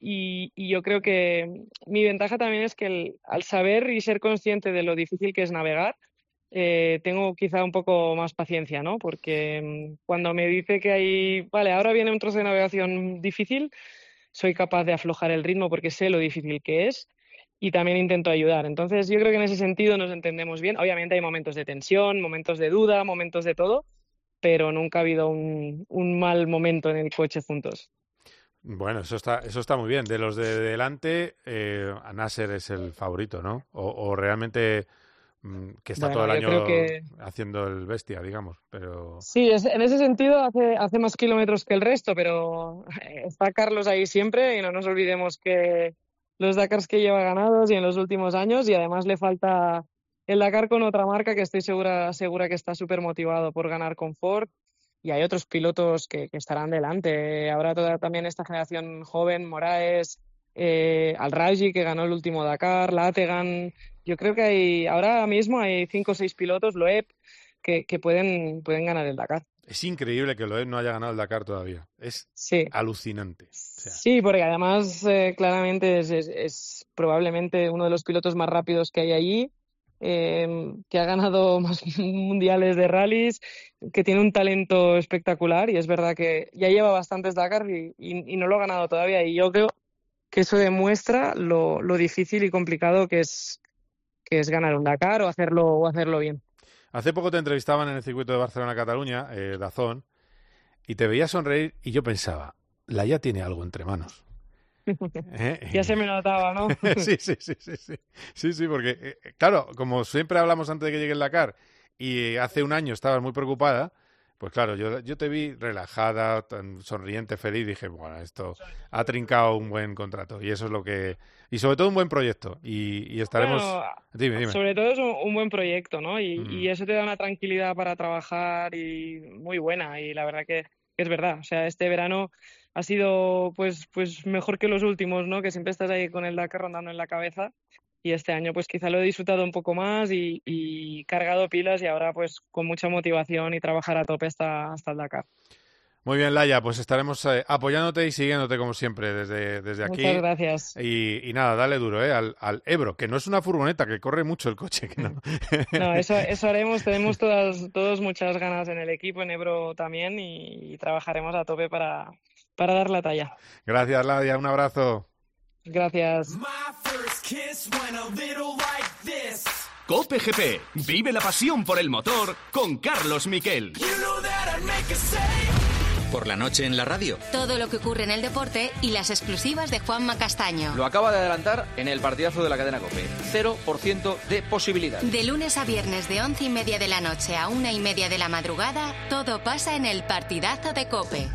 Speaker 7: Y yo creo que mi ventaja también es que al saber y ser consciente de lo difícil que es navegar, tengo quizá un poco más paciencia, ¿no? Porque cuando me dice que vale, ahora viene un trozo de navegación difícil, soy capaz de aflojar el ritmo porque sé lo difícil que es y también intento ayudar. Entonces, yo creo que en ese sentido nos entendemos bien. Obviamente hay momentos de tensión, momentos de duda, momentos de todo, pero nunca ha habido un mal momento en el coche juntos.
Speaker 2: Bueno, eso está muy bien. De los de delante, a Nasser es el favorito, ¿no? O realmente que está todo
Speaker 7: Bueno,
Speaker 2: el
Speaker 7: yo creo
Speaker 2: año
Speaker 7: que
Speaker 2: haciendo el bestia, digamos. Pero
Speaker 7: sí, en ese sentido hace más kilómetros que el resto, pero está Carlos ahí siempre y no nos olvidemos que los Dakars que lleva ganados y en los últimos años, y además le falta el Dakar con otra marca que estoy segura que está súper motivado por ganar con Ford, y hay otros pilotos que estarán delante. Habrá también esta generación joven, Moraes, Al-Rajhi, que ganó el último Dakar, Lategan. Yo creo que ahora mismo hay 5 o 6 pilotos, Loeb, que pueden ganar el Dakar.
Speaker 2: es increíble que Loeb no haya ganado el Dakar todavía. Es
Speaker 7: Sí,
Speaker 2: alucinante. O sea,
Speaker 7: sí, porque además claramente es probablemente uno de los pilotos más rápidos que hay allí, que ha ganado más mundiales de rallies, que tiene un talento espectacular, y es verdad que ya lleva bastantes Dakar y no lo ha ganado todavía, y yo creo que eso demuestra lo difícil y complicado que es ganar un Dakar o hacerlo bien.
Speaker 2: hace poco te entrevistaban en el circuito de Barcelona-Cataluña, Dazón, y te veía sonreír y yo pensaba, la ya tiene algo entre manos.
Speaker 7: Ya se me notaba, ¿no?
Speaker 2: Sí, sí, sí, sí, sí. Sí, sí, porque, claro, como siempre hablamos antes de que llegue el Dakar, y hace un año estabas muy preocupada, pues claro, yo te vi relajada, tan sonriente, feliz, dije, bueno, esto ha trincado un buen contrato, y eso es lo que... Y sobre todo un buen proyecto, y estaremos...
Speaker 7: Bueno,
Speaker 2: Dime, dime.
Speaker 7: sobre todo es un buen proyecto, ¿no?
Speaker 2: Mm.
Speaker 7: Y eso te da una tranquilidad para trabajar y muy buena. Y la verdad que es verdad. O sea, este verano ha sido pues mejor que los últimos, ¿no? Que siempre estás ahí con el Dakar rondando en la cabeza. este año pues quizá lo he disfrutado un poco más y cargado pilas, y ahora pues con mucha motivación y trabajar a tope hasta el Dakar.
Speaker 2: Muy bien, Laia, pues estaremos apoyándote y siguiéndote como siempre desde aquí.
Speaker 7: Muchas gracias.
Speaker 2: Y nada, dale duro al Ebro, que no es una furgoneta, que corre mucho el coche. Que no.
Speaker 7: No, eso haremos. Tenemos todos muchas ganas en el equipo, en Ebro también, y trabajaremos a tope para dar la talla.
Speaker 2: Gracias, Laia, un abrazo.
Speaker 7: Gracias.
Speaker 1: COPE GP. Vive la pasión por el motor con Carlos Miquel.
Speaker 8: Por la noche en la radio.
Speaker 9: Todo lo que ocurre en el deporte y las exclusivas de Juanma Castaño.
Speaker 10: Lo acaba de adelantar en el partidazo de la cadena COPE. 0% de posibilidad.
Speaker 9: De lunes a viernes de 11:30 de la noche a 1:30 de la madrugada, todo pasa en el partidazo de COPE.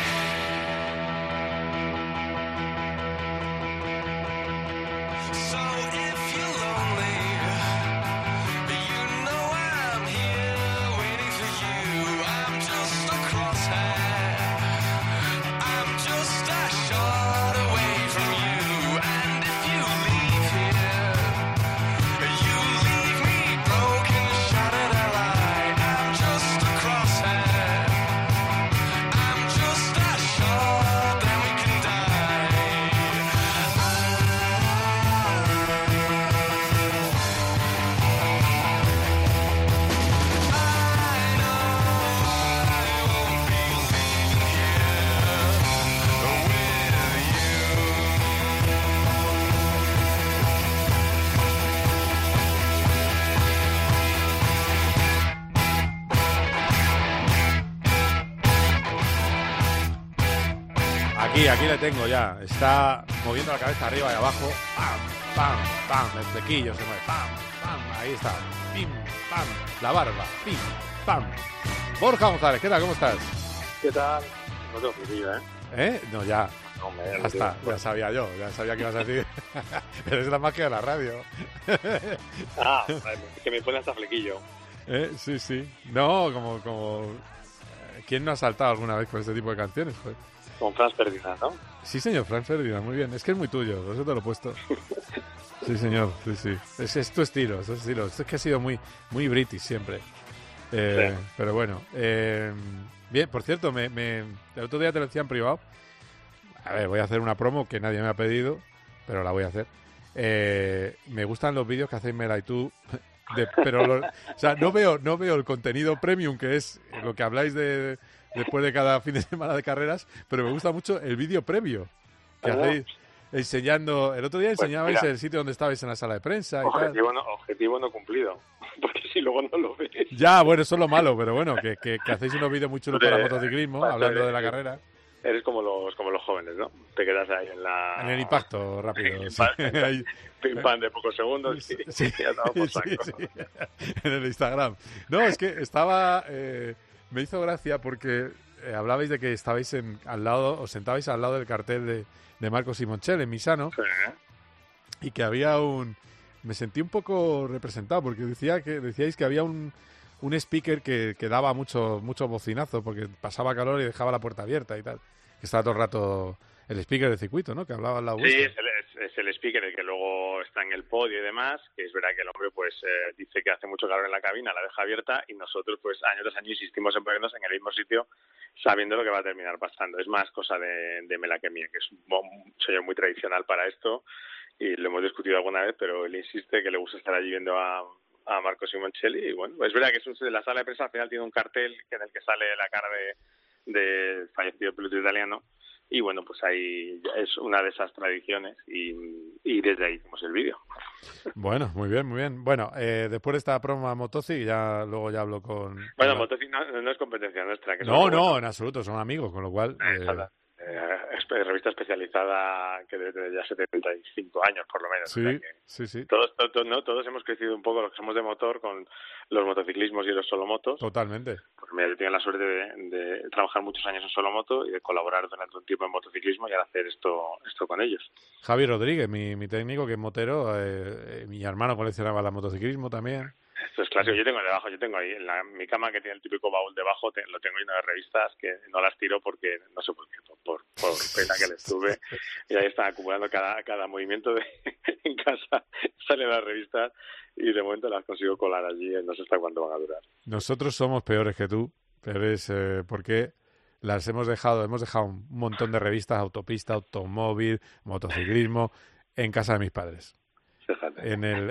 Speaker 2: Aquí le tengo ya. Está moviendo la cabeza arriba y abajo. ¡Pam! ¡Pam! ¡Pam! El flequillo se mueve. ¡Pam! ¡Pam! Ahí está. ¡Pim! ¡Pam! La barba. ¡Pim! ¡Pam! Borja González, ¿qué tal? ¿Cómo estás?
Speaker 11: ¿Qué tal? No tengo flequillo, ¿eh?
Speaker 2: ¿Eh? No, ya.
Speaker 11: No, me
Speaker 2: ya está. Ya sabía yo. Ya sabía que ibas a decir. Pero es la magia de la radio.
Speaker 11: Que me pone hasta flequillo.
Speaker 2: Sí, sí. No, como... ¿Quién no ha saltado alguna vez con este tipo de canciones? Pues?
Speaker 11: Con Franz Ferdinand, ¿no?
Speaker 2: Sí, señor, Franz Ferdinand, muy bien. Es que es muy tuyo, por eso te lo he puesto. Sí, señor, sí, sí. Es tu estilo, es tu estilo. Es que ha sido muy british siempre. Sí. Pero bueno. Bien, por cierto, el otro día te lo decía en privado. A ver, voy a hacer una promo que nadie me ha pedido, pero la voy a hacer. Me gustan los vídeos que hacéis Mela y tú. O sea, no veo el contenido premium, que es lo que habláis después de cada fin de semana de carreras, pero me gusta mucho el vídeo previo que hacéis enseñando. El otro día enseñabais el sitio donde estabais en la sala de prensa.
Speaker 11: Objetivo no cumplido, porque si luego no lo ves.
Speaker 2: Ya, bueno, eso es lo malo, pero bueno, que hacéis unos vídeos muy chulos para motociclismo, hablando de la carrera.
Speaker 11: Eres como los jóvenes, ¿no? Te quedas ahí en
Speaker 2: el impacto rápido.
Speaker 11: Pim pam de pocos segundos.
Speaker 2: Sí. En el Instagram. No, es que estaba... me hizo gracia porque hablabais de que estabais os sentabais al lado del cartel de Marco Simoncelli en Misano.
Speaker 11: Sí.
Speaker 2: Y que había me sentí un poco representado porque decíais que había un speaker que daba mucho bocinazo porque pasaba calor y dejaba la puerta abierta y tal. Que estaba todo el rato el speaker del circuito, ¿no? Que hablaba al lado vuestro.
Speaker 11: Sí, es el speaker el que luego está en el podio y demás, que es verdad que el hombre pues dice que hace mucho calor en la cabina, la deja abierta y nosotros pues año tras año insistimos en ponernos en el mismo sitio sabiendo lo que va a terminar pasando. Es más cosa de Mela que mía, que es un sello muy tradicional para esto y lo hemos discutido alguna vez, pero él insiste que le gusta estar allí viendo a Marco Simoncelli y bueno, es verdad que la sala de prensa al final tiene un cartel en el que sale la cara del fallecido piloto italiano y bueno, pues ahí es una de esas tradiciones y desde ahí hicimos el vídeo.
Speaker 2: Bueno, muy bien, muy bien. Bueno, después de esta promo a Motoci, luego ya hablo con...
Speaker 11: Bueno, Motoci no es competencia nuestra.
Speaker 2: No, en absoluto, son amigos, con lo cual...
Speaker 11: Es revista especializada que debe tener ya 75 años por lo menos.
Speaker 2: Sí,
Speaker 11: o sea que
Speaker 2: sí.
Speaker 11: Todos hemos crecido un poco los que somos de motor con los motociclismos y los solomotos.
Speaker 2: Totalmente.
Speaker 11: Pues mira, yo tengo la suerte de trabajar muchos años en solomoto y de colaborar durante un tiempo en motociclismo y ahora hacer esto con ellos.
Speaker 2: Javi Rodríguez, mi técnico, que es motero, mi hermano coleccionaba el motociclismo también.
Speaker 11: Esto es clásico. Yo tengo ahí en mi cama, que tiene el típico baúl debajo, lo tengo lleno de revistas que no las tiro porque, no sé por qué, por pena que les tuve. Y ahí están acumulando cada movimiento en casa. Salen las revistas y de momento las consigo colar allí. No sé hasta cuándo van a durar.
Speaker 2: Nosotros somos peores que tú, pero es porque hemos dejado un montón de revistas, autopista, automóvil, motociclismo, en casa de mis padres.
Speaker 11: Fíjate.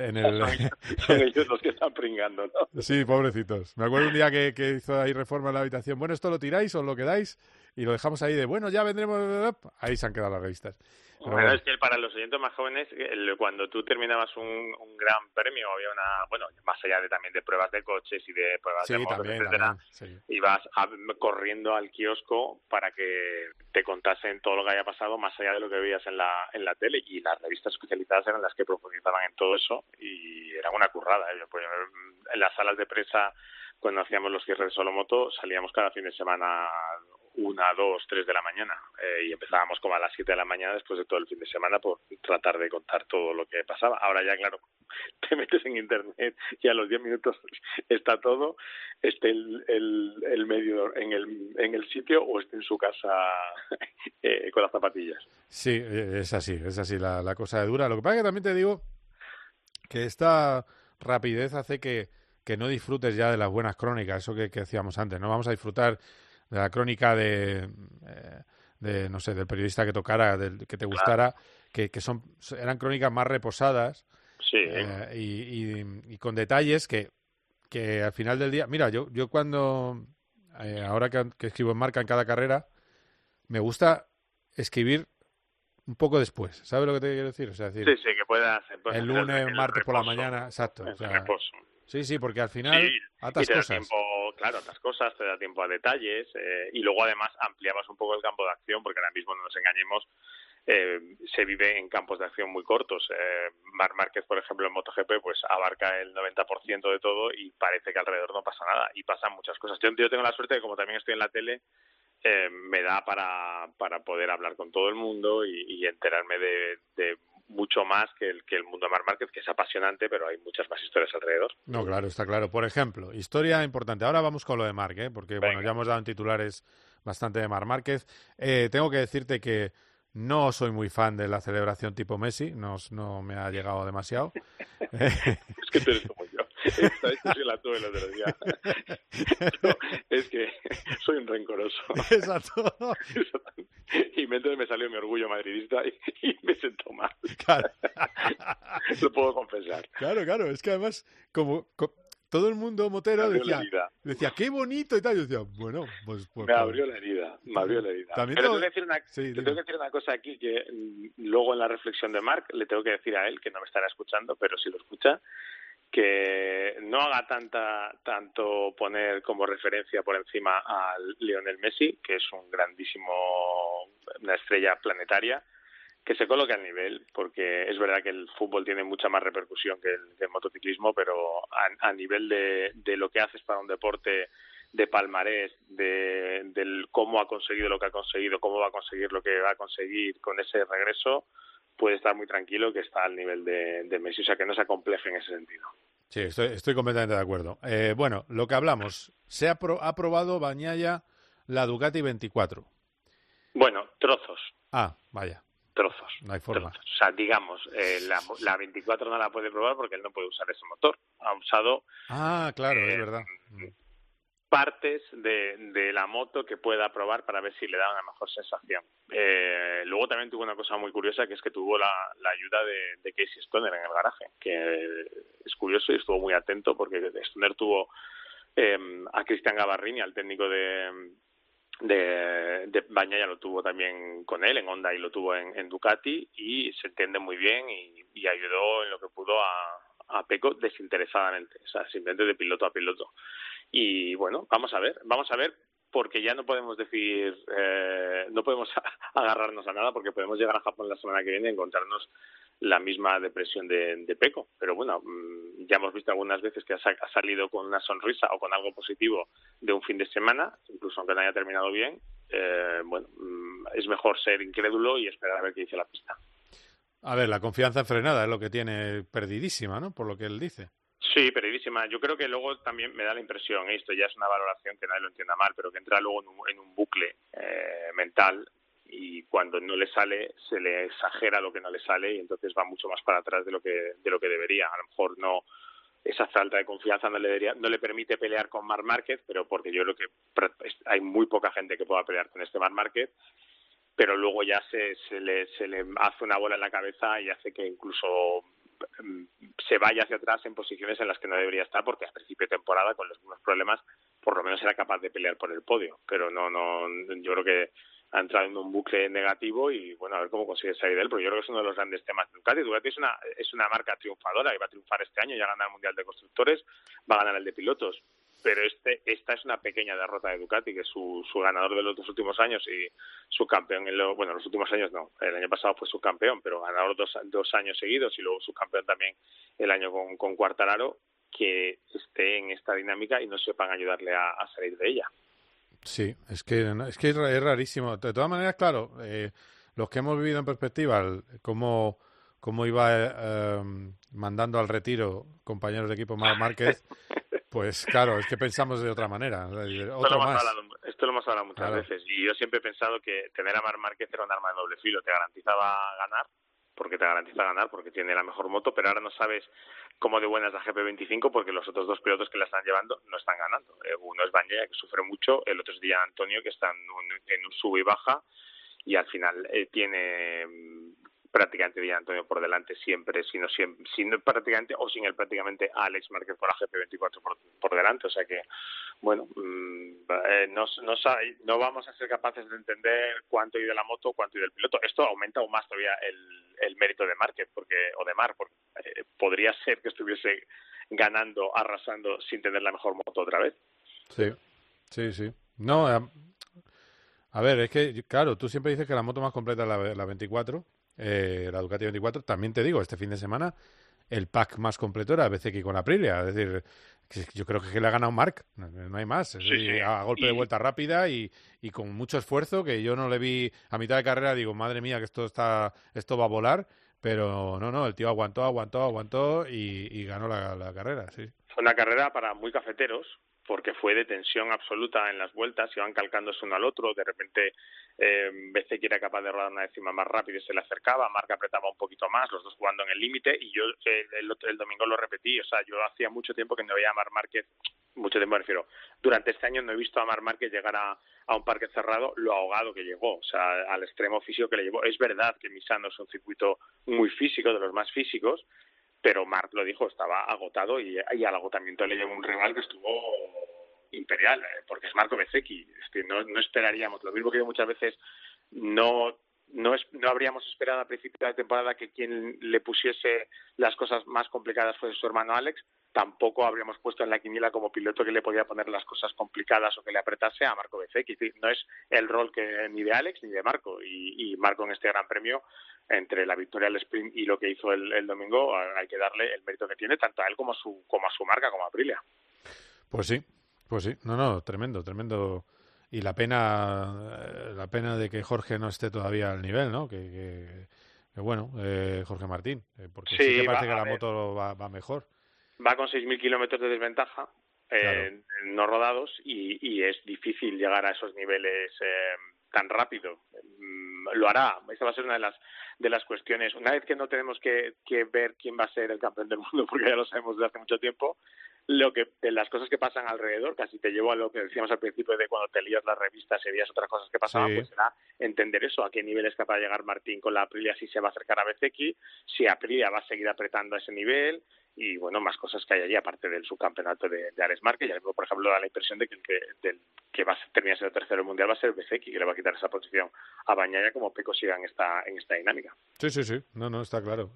Speaker 2: Son
Speaker 11: ellos los que están pringando, ¿no?
Speaker 2: Sí, pobrecitos. Me acuerdo un día que hizo ahí reforma en la habitación. Bueno, esto lo tiráis, os lo quedáis y lo dejamos ahí bueno, ya vendremos. Ahí se han quedado las revistas. Pero
Speaker 11: bueno, es que para los oyentes más jóvenes, cuando tú terminabas un gran premio, había más allá también de pruebas de coches y de pruebas de motos, etcétera, ibas corriendo al kiosco para que te contasen todo lo que había pasado más allá de lo que veías en la tele, y las revistas especializadas eran las que profundizaban en todo eso y era una currada. Pues, en las salas de prensa, cuando hacíamos los cierres de Solomoto, salíamos cada fin de semana 1, 2, 3 de la mañana y empezábamos como a las 7 de la mañana después de todo el fin de semana por tratar de contar todo lo que pasaba. Ahora ya, claro, te metes en internet y a los 10 minutos está todo, esté el medio en el sitio o esté en su casa con las zapatillas.
Speaker 2: Sí, es así la cosa de dura. Lo que pasa es que también te digo que esta rapidez hace que no disfrutes ya de las buenas crónicas, eso que decíamos antes. No vamos a disfrutar de la crónica de no sé, del periodista que tocara, que te gustara, que eran crónicas más reposadas,
Speaker 11: sí,
Speaker 2: y con detalles que al final del día... Mira, yo cuando ahora que escribo en Marca en cada carrera, me gusta escribir un poco después, ¿sabes lo que te quiero decir? O sea,
Speaker 11: sí, que puedas
Speaker 2: el lunes, martes por la mañana, exacto. O sea,
Speaker 11: reposo.
Speaker 2: Sí, porque al final atas cosas.
Speaker 11: Atas cosas, te da tiempo a detalles y luego además ampliabas un poco el campo de acción, porque ahora mismo, no nos engañemos, se vive en campos de acción muy cortos. Marc Márquez, por ejemplo, en MotoGP, pues abarca el 90% de todo y parece que alrededor no pasa nada, y pasan muchas cosas. Yo tengo la suerte de, como también estoy en la tele, me da para poder hablar con todo el mundo y enterarme de mucho más que el mundo de Marc Márquez, que es apasionante, pero hay muchas más historias alrededor.
Speaker 2: No, claro, está claro. Por ejemplo, historia importante. Ahora vamos con lo de Marc, porque bueno, ya hemos dado en titulares bastante de Marc Márquez. Tengo que decirte que no soy muy fan de la celebración tipo Messi, no me ha llegado demasiado.
Speaker 11: Es que tú eres como yo. Esta sí la tuve el otro día. No, es que soy un rencoroso.
Speaker 2: Exacto.
Speaker 11: Y entonces me salió mi orgullo madridista y me sentó mal.
Speaker 2: Claro.
Speaker 11: Lo puedo confesar.
Speaker 2: Claro. Es que además, como todo el mundo motero decía qué bonito y tal. Yo decía, bueno, pues
Speaker 11: me abrió la herida.
Speaker 2: También
Speaker 11: pero tengo que decir una cosa aquí, que luego en la reflexión de Marc le tengo que decir a él, que no me estará escuchando, pero si lo escucha, que no haga tanto poner como referencia por encima a Lionel Messi, que es una estrella planetaria, que se coloque al nivel, porque es verdad que el fútbol tiene mucha más repercusión que el motociclismo, pero a nivel de lo que haces para un deporte, de palmarés, del cómo ha conseguido lo que ha conseguido, cómo va a conseguir lo que va a conseguir con ese regreso, puede estar muy tranquilo que está al nivel de Messi, o sea, que no se acompleje en ese sentido.
Speaker 2: Sí, estoy completamente de acuerdo. Bueno, lo que hablamos, se ha probado Bagnaia la Ducati 24.
Speaker 11: Bueno, trozos.
Speaker 2: Vaya.
Speaker 11: Trozos.
Speaker 2: No hay forma.
Speaker 11: Trozos. O sea, digamos, la 24 no la puede probar porque él no puede usar ese motor. Ha usado...
Speaker 2: claro, es verdad.
Speaker 11: Partes de la moto que pueda probar para ver si le da una mejor sensación. Luego también tuvo una cosa muy curiosa, que es que tuvo la ayuda de Casey Stoner en el garaje, que es curioso y estuvo muy atento, porque Stoner tuvo a Cristian Gavarrini, al técnico de Bagnaia, lo tuvo también con él en Honda y lo tuvo en Ducati, y se entiende muy bien y ayudó en lo que pudo a Pecco desinteresadamente, o sea, simplemente de piloto a piloto. Y bueno, vamos a ver, porque ya no podemos decir, no podemos agarrarnos a nada, porque podemos llegar a Japón la semana que viene y encontrarnos la misma depresión de Pecco. Pero bueno, ya hemos visto algunas veces que ha salido con una sonrisa o con algo positivo de un fin de semana, incluso aunque no haya terminado bien. Bueno, es mejor ser incrédulo y esperar a ver qué dice la pista.
Speaker 2: A ver, la confianza enfrenada es lo que tiene perdidísima, ¿no? Por lo que él dice.
Speaker 11: Sí, periodísima. Yo creo que luego también me da la impresión, esto ya es una valoración que nadie lo entienda mal, pero que entra luego en un bucle mental, y cuando no le sale se le exagera lo que no le sale y entonces va mucho más para atrás de lo que debería. A lo mejor no, esa falta de confianza no le permite pelear con Marc Márquez, pero porque yo creo que hay muy poca gente que pueda pelear con este Marc Márquez, pero luego ya se le hace una bola en la cabeza y hace que incluso se vaya hacia atrás en posiciones en las que no debería estar, porque a principio de temporada, con los mismos problemas, por lo menos era capaz de pelear por el podio, pero no, yo creo que ha entrado en un bucle negativo y bueno, a ver cómo consigue salir de él, porque yo creo que es uno de los grandes temas de Ducati. Ducati es una marca triunfadora y va a triunfar este año, ya ha ganado el Mundial de Constructores, va a ganar el de Pilotos, pero esta es una pequeña derrota de Ducati, que es su ganador de los 2 últimos años y su campeón los últimos años no, el año pasado fue subcampeón, pero ganador dos años seguidos y luego subcampeón también el año con Quartararo, que esté en esta dinámica y no sepan ayudarle a salir de ella.
Speaker 2: Sí, es que es rarísimo. De todas maneras, claro, los que hemos vivido en perspectiva cómo iba mandando al retiro compañeros de equipo Marc Márquez, pues claro, es que pensamos de otra manera.
Speaker 11: Esto lo hemos hablado muchas veces, y yo siempre he pensado que tener a Marc Márquez era un arma de doble filo. Te garantiza ganar porque tiene la mejor moto, pero ahora no sabes cómo de buena es la GP25 porque los otros 2 pilotos que la están llevando no están ganando. Uno es Bagnaia, que sufre mucho, el otro es Di Antonio, que está en un sub y baja, y al final tiene prácticamente Di Antonio por delante siempre, sin prácticamente o sin él prácticamente a Alex Márquez por la GP24 por delante, o sea que bueno, no vamos a ser capaces de entender cuánto hay de la moto, cuánto hay del piloto. Esto aumenta aún más todavía el mérito de Márquez porque podría ser que estuviese ganando, arrasando sin tener la mejor moto otra vez.
Speaker 2: Sí. No, a ver, es que claro, tú siempre dices que la moto más completa es la 24, la Ducati 24. También te digo, este fin de semana el pack más completo era Bezzecchi con Aprilia, es decir, yo creo que le ha ganado Marc, no hay más, a golpe de vuelta rápida y con mucho esfuerzo, que yo no le vi a mitad de carrera, digo, madre mía, que esto va a volar, pero no, el tío aguantó y ganó la carrera, sí.
Speaker 11: Fue una carrera para muy cafeteros, porque fue de tensión absoluta en las vueltas, iban calcándose uno al otro, de repente Bezzecchi era capaz de rodar una décima más rápido y se le acercaba, Marc apretaba un poquito más, los dos jugando en el límite, y yo el domingo lo repetí, o sea, yo hacía mucho tiempo que no veía a Marc Márquez, mucho tiempo me refiero, durante este año no he visto a Marc Márquez llegar a un parque cerrado lo ahogado que llegó, o sea, al extremo físico que le llevó. Es verdad que Misano es un circuito muy físico, de los más físicos, pero Marc lo dijo, estaba agotado y al agotamiento le llevó un rival que estuvo imperial, porque es Marco Bezzecchi. No esperaríamos, lo mismo que yo muchas veces no habríamos esperado a principio de la temporada que quien le pusiese las cosas más complicadas fuese su hermano Alex, tampoco habríamos puesto en la quiniela como piloto que le podía poner las cosas complicadas o que le apretase a Marco Bezzecchi. No es el rol ni de Alex ni de Marco, y Marco en este Gran Premio, entre la victoria al sprint y lo que hizo el domingo, hay que darle el mérito que tiene tanto a él como a su marca, como a Aprilia.
Speaker 2: Pues sí, no, tremendo. Y la pena de que Jorge no esté todavía al nivel, ¿no? Que bueno, Jorge Martín, porque sí que parece que la moto va mejor.
Speaker 11: Va con 6.000 kilómetros de desventaja, claro, no rodados, y es difícil llegar a esos niveles tan rápido. Lo hará. Esta va a ser una de las cuestiones. Una vez que no tenemos que ver quién va a ser el campeón del mundo, porque ya lo sabemos desde hace mucho tiempo, de las cosas que pasan alrededor, casi te llevo a lo que decíamos al principio de cuando te lías las revistas y veías otras cosas que pasaban, pues será entender eso, a qué nivel es capaz de llegar Martín con la Aprilia, si se va a acercar a Bezzecchi, si Aprilia va a seguir apretando a ese nivel, y bueno, más cosas que hay allí, aparte del subcampeonato de Alex Márquez. Y por ejemplo, da la impresión de que el que va a terminar siendo tercero del mundial va a ser Bezzecchi, que le va a quitar esa posición a Bagnaia, como Pecco siga en esta dinámica.
Speaker 2: Sí. No, está claro.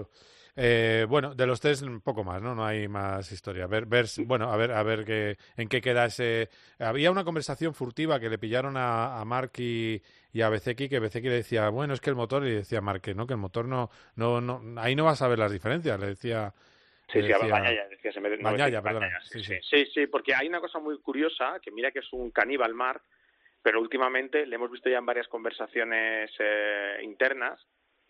Speaker 2: Bueno, de los test un poco más, ¿no? No hay más historia. A ver en qué queda ese. Había una conversación furtiva que le pillaron a Marc y a Bezzecchi, que Bezzecchi le decía, bueno, es que el motor, y decía Marc que el motor no, ahí no vas a ver las diferencias, le decía.
Speaker 11: Bagnaia,
Speaker 2: perdona.
Speaker 11: Sí, porque hay una cosa muy curiosa, que mira que es un caníbal Marc, pero últimamente le hemos visto ya en varias conversaciones internas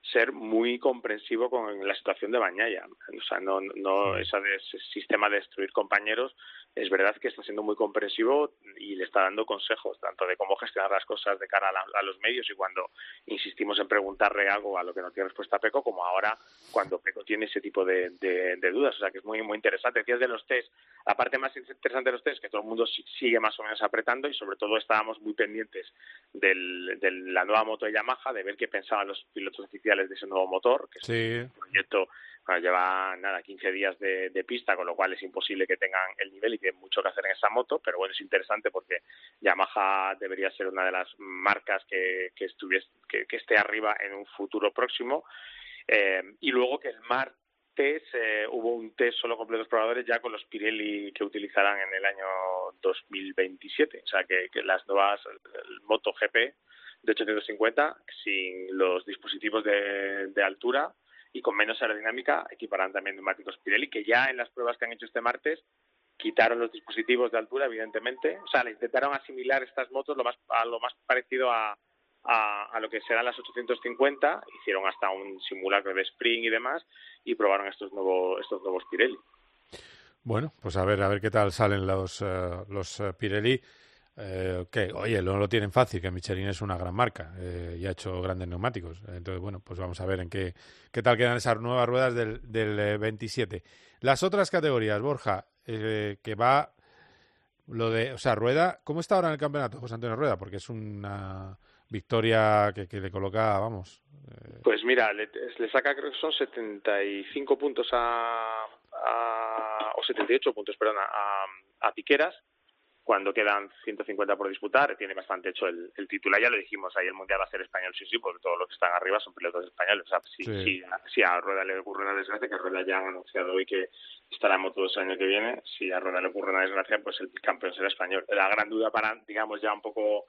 Speaker 11: ser muy comprensivo con la situación de Bagnaia. O sea, ese sistema de destruir compañeros, es verdad que está siendo muy comprensivo y le está dando consejos, tanto de cómo gestionar las cosas de cara a los medios y cuando insistimos en preguntarle algo a lo que no tiene respuesta Peco, como ahora cuando Peco tiene ese tipo de dudas. O sea, que es muy, muy interesante. Decías de los test, la parte más interesante de los test, que todo el mundo sigue más o menos apretando y sobre todo estábamos muy pendientes de la nueva moto de Yamaha, de ver qué pensaban los pilotos oficiales de ese nuevo motor, que es un proyecto, lleva 15 días de pista, con lo cual es imposible que tengan el nivel y tienen mucho que hacer en esa moto, pero bueno, es interesante porque Yamaha debería ser una de las marcas que esté arriba en un futuro próximo. Y luego que el martes hubo un test solo con pilotos probadores ya con los Pirelli que utilizarán en el año 2027, o sea que las nuevas el MotoGP de 850 sin los dispositivos de altura y con menos aerodinámica equiparán también neumáticos Pirelli, que ya en las pruebas que han hecho este martes quitaron los dispositivos de altura, evidentemente. O sea, le intentaron asimilar estas motos lo más parecido a lo que serán las 850, hicieron hasta un simulacro de sprint y demás y probaron estos nuevos Pirelli.
Speaker 2: Bueno, pues a ver qué tal salen los Pirelli. Que, oye, no lo tienen fácil, que Michelin es una gran marca y ha hecho grandes neumáticos. Entonces, bueno, pues vamos a ver en qué tal quedan esas nuevas ruedas del 27. Las otras categorías, Borja, que va lo de, o sea, Rueda, ¿cómo está ahora en el campeonato José Antonio Rueda? Porque es una victoria que le coloca, vamos.
Speaker 11: Pues mira, le saca, creo que son 75 puntos o 78 puntos, perdón, a Piqueras, cuando quedan 150 por disputar. Tiene bastante hecho el titular, ya lo dijimos, ahí el Mundial va a ser español, sí, porque todos los que están arriba son pilotos españoles. O sea, si a Rueda le ocurre una desgracia, que Rueda ya ha anunciado hoy que estará en Moto2 el año que viene, si a Rueda le ocurre una desgracia, pues el campeón será español. La gran duda para, digamos, ya un poco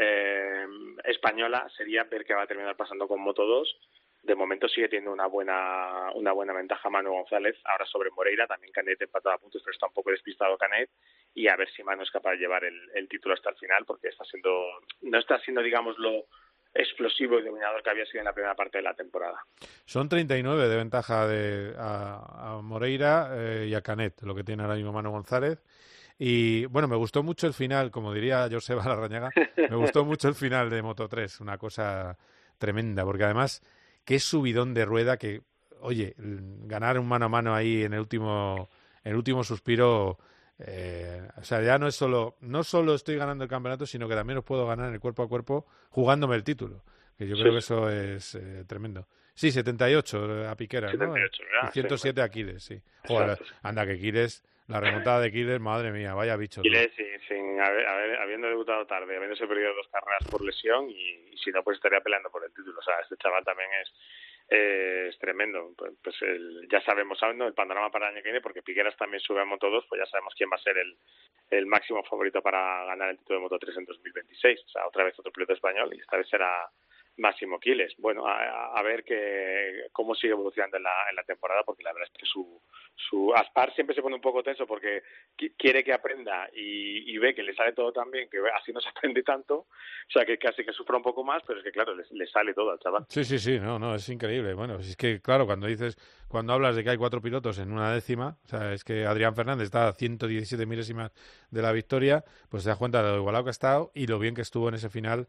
Speaker 11: española sería ver qué va a terminar pasando con Moto2. De momento sigue teniendo una buena ventaja Manu González, ahora sobre Moreira, también Canet empatado a puntos, pero está un poco despistado Canet, y a ver si Manu es capaz de llevar el título hasta el final, porque no está siendo, digamos, lo explosivo y dominador que había sido en la primera parte de la temporada.
Speaker 2: Son 39 de ventaja a Moreira y a Canet, lo que tiene ahora mismo Manu González. Y bueno, me gustó mucho el final, como diría Joseba Larrañaga, me gustó mucho el final de Moto3, una cosa tremenda, porque además qué subidón de Rueda, que, oye, ganar un mano a mano ahí en el último suspiro, o sea, ya no solo estoy ganando el campeonato, sino que también os puedo ganar en el cuerpo a cuerpo jugándome el título, que yo creo que eso es tremendo. Sí, 78 a Piqueras,
Speaker 11: 78,
Speaker 2: ¿no? Y 107 a Quiles, sí. Joder, anda que Quiles, la remontada de Quiles, madre mía, vaya bicho.
Speaker 11: Quiles, habiendo debutado tarde, habiéndose perdido 2 carreras por lesión y si no, pues estaría peleando por el título. O sea, este chaval también es tremendo. Pues ya sabemos, ¿no?, el panorama para el año que viene, porque Piqueras también sube a Moto2, pues ya sabemos quién va a ser el máximo favorito para ganar el título de Moto3 en 2026. O sea, otra vez otro piloto español y esta vez será Máximo Quiles. Bueno, a ver cómo sigue evolucionando en la temporada, porque la verdad es que su Aspar siempre se pone un poco tenso porque quiere que aprenda y ve que le sale todo tan bien que así no se aprende tanto, o sea que casi que sufra un poco más, pero es que claro, le sale todo al chaval.
Speaker 2: Sí, no, es increíble. Bueno, es que claro, cuando hablas de que hay 4 pilotos en una décima, o sea, es que Adrián Fernández está a 117 milésimas de la victoria, pues te das cuenta de lo igualado que ha estado y lo bien que estuvo en ese final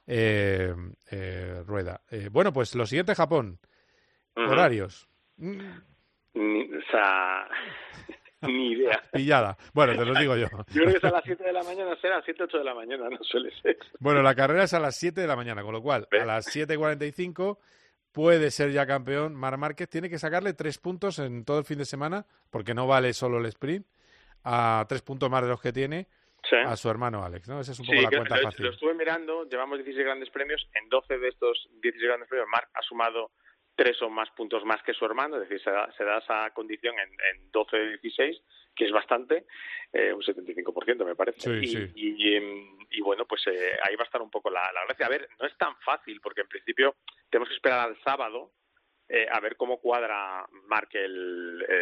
Speaker 2: Rueda. Bueno, pues lo siguiente, Japón. Horarios.
Speaker 11: O sea, ni idea.
Speaker 2: Pillada. Bueno, te lo digo yo.
Speaker 11: Yo creo que es a las 7 de la mañana, será a las 7, 8 de la mañana, no suele ser.
Speaker 2: Bueno, la carrera es a las 7 de la mañana, con lo cual a las 7:45 puede ser ya campeón Marc Márquez. Tiene que sacarle 3 puntos en todo el fin de semana, porque no vale solo el sprint, a 3 puntos más de los que tiene. Sí. A su hermano Alex, ¿no? Esa es un poco la cuenta fácil.
Speaker 11: Lo estuve mirando, llevamos 16 grandes premios, en 12 de estos 16 grandes premios Marc ha sumado 3 o más puntos más que su hermano, es decir, se da esa condición en 12 de 16, que es bastante, un 75% me parece.
Speaker 2: Sí.
Speaker 11: Y bueno, pues ahí va a estar un poco la gracia. A ver, no es tan fácil, porque en principio tenemos que esperar al sábado a ver cómo cuadra Marc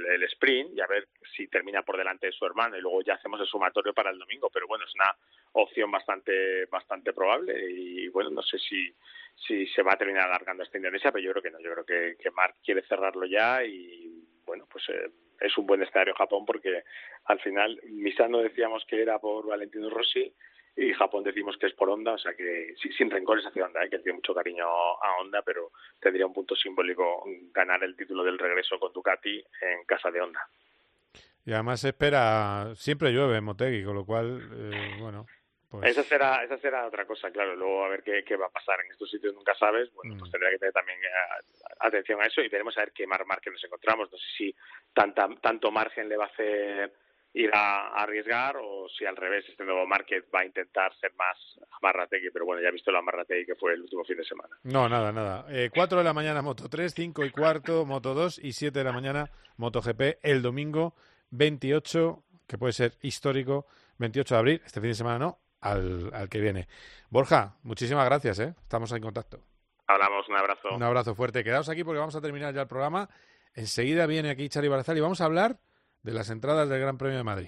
Speaker 11: el sprint y a ver si termina por delante de su hermano y luego ya hacemos el sumatorio para el domingo. Pero bueno, es una opción bastante probable y bueno, no sé si se va a terminar alargando esta Indonesia, pero yo creo que no. Yo creo que Marc quiere cerrarlo ya y bueno, pues es un buen escenario Japón porque al final Misano decíamos que era por Valentino Rossi y Japón decimos que es por Honda, o sea que sin rencores hacia Honda, que tiene mucho cariño a Honda, pero tendría un punto simbólico ganar el título del regreso con Ducati en casa de Honda.
Speaker 2: Y además se espera, siempre llueve en Motegi, con lo cual, bueno... Pues...
Speaker 11: Esa será otra cosa, claro. Luego a ver qué va a pasar en estos sitios, nunca sabes. Bueno, pues tendrá que tener también atención a eso y veremos a ver qué margen nos encontramos. No sé si tanto margen le va a hacer ir a arriesgar o si al revés este nuevo market va a intentar ser más Amarrategui, pero bueno, ya he visto la Amarrategui que fue el último fin de semana.
Speaker 2: No, nada. 4 de la mañana Moto 3, 5 y cuarto Moto 2 y 7 de la mañana MotoGP el domingo 28, que puede ser histórico, 28 de abril, este fin de semana no, al que viene. Borja, muchísimas gracias, estamos en contacto.
Speaker 11: Hablamos, un abrazo.
Speaker 2: Un abrazo fuerte. Quedaos aquí porque vamos a terminar ya el programa. Enseguida viene aquí Xavi Barazal y vamos a hablar de las entradas del Gran Premio de Madrid.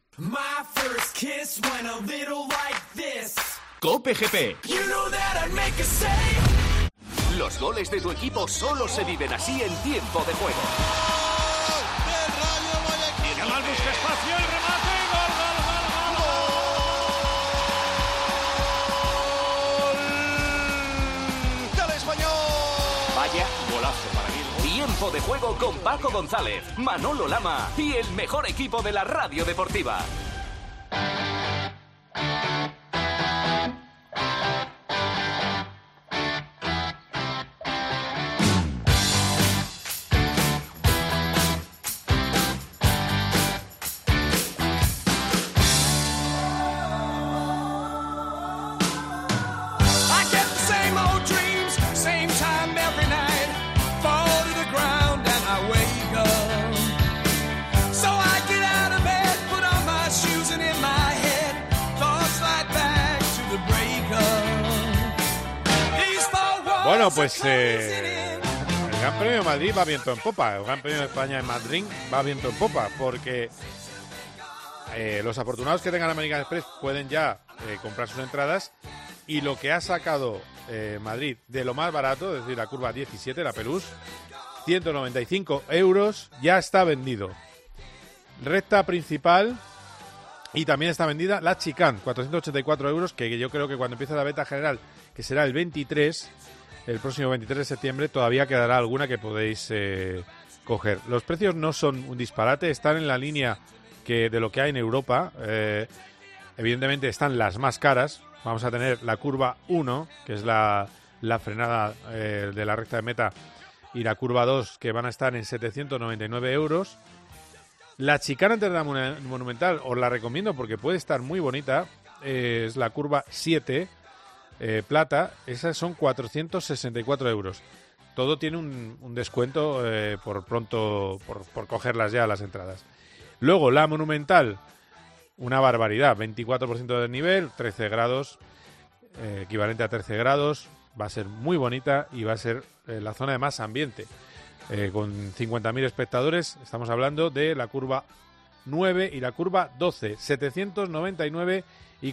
Speaker 1: COPE GP. Los goles de tu equipo solo se viven así en tiempo de juego.
Speaker 6: Yamal busca espacio, el remate, gol. ¡Del Español!
Speaker 1: Vaya golazo para mí. Tiempo de juego con Paco González, Manolo Lama y el mejor equipo de la radio deportiva.
Speaker 2: Bueno, pues el Gran Premio de Madrid va viento en popa. El Gran Premio de España en Madrid va viento en popa porque los afortunados que tengan American Express pueden ya comprar sus entradas y lo que ha sacado Madrid de lo más barato, es decir, la curva 17, la Pelús, 195 euros, ya está vendido. Recta principal y también está vendida la Chicane, 484 euros, que yo creo que cuando empiece la beta general, que será el 23, el próximo 23 de septiembre, todavía quedará alguna que podéis coger. Los precios no son un disparate, están en la línea de lo que hay en Europa. Evidentemente están las más caras. Vamos a tener la curva 1, que es la frenada de la recta de meta, y la curva 2, que van a estar en 799 euros. La Chicane antes de la Monumental os la recomiendo porque puede estar muy bonita. Es la curva 7, plata. Esas son 464 euros. Todo tiene un descuento por cogerlas ya las entradas. Luego la Monumental, una barbaridad, 24% del nivel, 13 grados, equivalente a 13 grados. Va a ser muy bonita y va a ser la zona de más ambiente. Con 50.000 espectadores, estamos hablando de la curva 9 y la curva 12, 799 y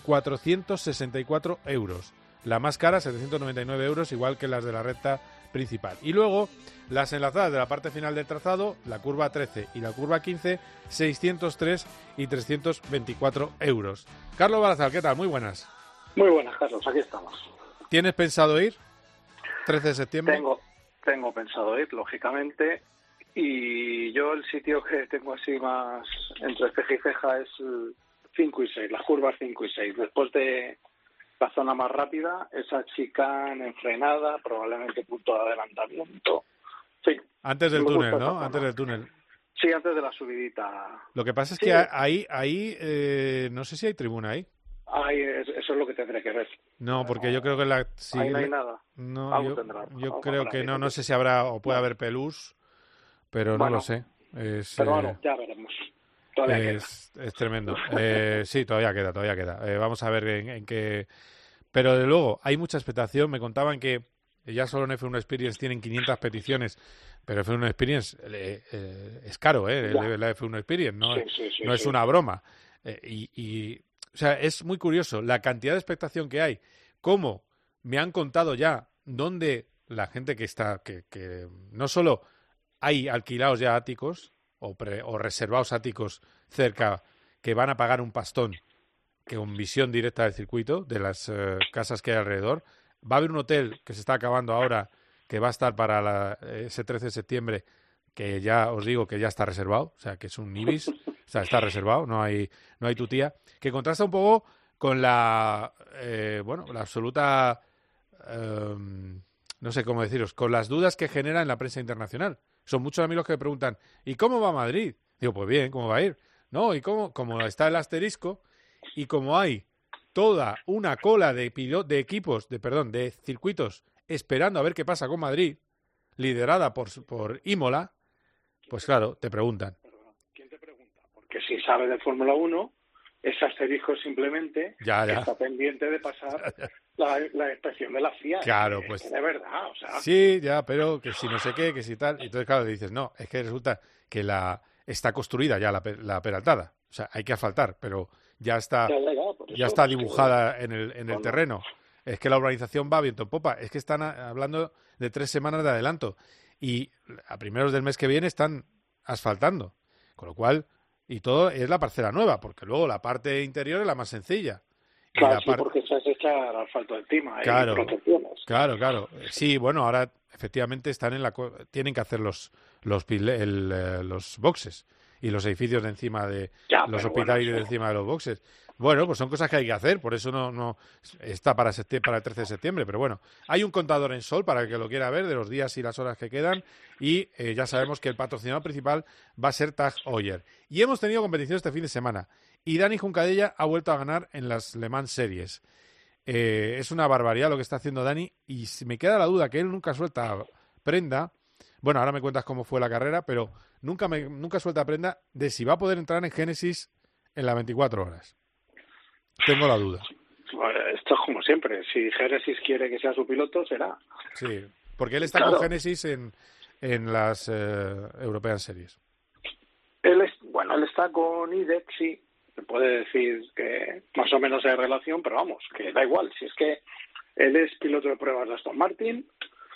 Speaker 2: 464 euros. La más cara, 799 euros, igual que las de la recta principal. Y luego, las enlazadas de la parte final del trazado, la curva 13 y la curva 15, 603 y 324 euros. Carlos Barazal, ¿qué tal? Muy buenas.
Speaker 12: Muy buenas, Carlos, aquí estamos.
Speaker 2: ¿Tienes pensado ir? 13 de septiembre.
Speaker 12: Tengo pensado ir, lógicamente, y yo el sitio que tengo así más entre ceja y ceja es 5 y 6, las curvas 5 y 6. Después de la zona más rápida, esa Chicane enfrenada, probablemente punto de adelantamiento. Sí.
Speaker 2: Antes del túnel, ¿no? Antes del túnel.
Speaker 12: Sí, antes de la subidita.
Speaker 2: Lo que pasa es que ahí no sé si hay tribuna ahí.
Speaker 12: Eso es lo que tendré que ver.
Speaker 2: No, porque yo creo que
Speaker 12: ahí no hay nada.
Speaker 2: No, yo creo que no sé si habrá o puede haber Pelús, pero no lo sé.
Speaker 12: Pero bueno, ya veremos. Todavía
Speaker 2: es tremendo. Sí, todavía queda. Vamos a ver en qué... Pero de luego, hay mucha expectación. Me contaban que Ya solo en F1 Experience tienen 500 peticiones, pero F1 Experience es caro, la F1 Experience, no es una broma. O sea, es muy curioso la cantidad de expectación que hay. Cómo me han contado ya dónde la gente que está, que no solo hay alquilados ya áticos o reservados áticos cerca que van a pagar un pastón, que con visión directa del circuito, de las casas que hay alrededor. Va a haber un hotel que se está acabando ahora, que va a estar para ese 13 de septiembre, que ya os digo que ya está reservado, o sea, que es un Ibis, o sea, está reservado, no hay tutía, que contrasta un poco con la absoluta, no sé cómo deciros, con las dudas que genera en la prensa internacional. Son muchos amigos que me preguntan, ¿y cómo va Madrid? Digo, pues bien, ¿cómo va a ir? No, y como está el asterisco, y como hay toda una cola de circuitos esperando a ver qué pasa con Madrid, liderada por Imola, pues claro, te preguntan.
Speaker 12: ¿Quién te pregunta? Porque si sabe de Fórmula 1, ese asterisco simplemente está pendiente de pasar la inspección de la FIA.
Speaker 2: Claro, pues.
Speaker 12: De verdad, o sea.
Speaker 2: Sí, ya, pero que si no sé qué, que si tal. Y entonces, claro, dices, no, es que resulta que está construida ya la peraltada. O sea, hay que asfaltar, pero ya está dibujada en el terreno. Es que la urbanización va viento en popa. Es que están hablando de 3 semanas de adelanto. Y a primeros del mes que viene están asfaltando. Con lo cual, y todo es la parcela nueva, porque luego la parte interior es la más sencilla.
Speaker 12: Claro, sí, porque se has hecho el asfalto encima.
Speaker 2: Claro, claro. Sí, bueno, ahora efectivamente tienen que hacer los boxes y los edificios de encima de los hospitalarios de encima de los boxes. Bueno, pues son cosas que hay que hacer, por eso no está para el 13 de septiembre, pero bueno, hay un contador en sol para el que lo quiera ver de los días y las horas que quedan y ya sabemos que el patrocinador principal va a ser Tag Heuer. Y hemos tenido competición este fin de semana y Dani Juncadella ha vuelto a ganar en las Le Mans Series. Es una barbaridad lo que está haciendo Dani y me queda la duda que él nunca suelta prenda. Bueno, ahora me cuentas cómo fue la carrera, pero nunca suelta prenda de si va a poder entrar en Génesis en las 24 horas. Tengo la duda.
Speaker 12: Bueno, esto es como siempre. Si Génesis quiere que sea su piloto, será.
Speaker 2: Sí, porque él está con Génesis en las European Series.
Speaker 12: Él está con IDEC, sí. Se puede decir que más o menos hay relación, pero vamos, que da igual. Si es que él es piloto de pruebas de Aston Martin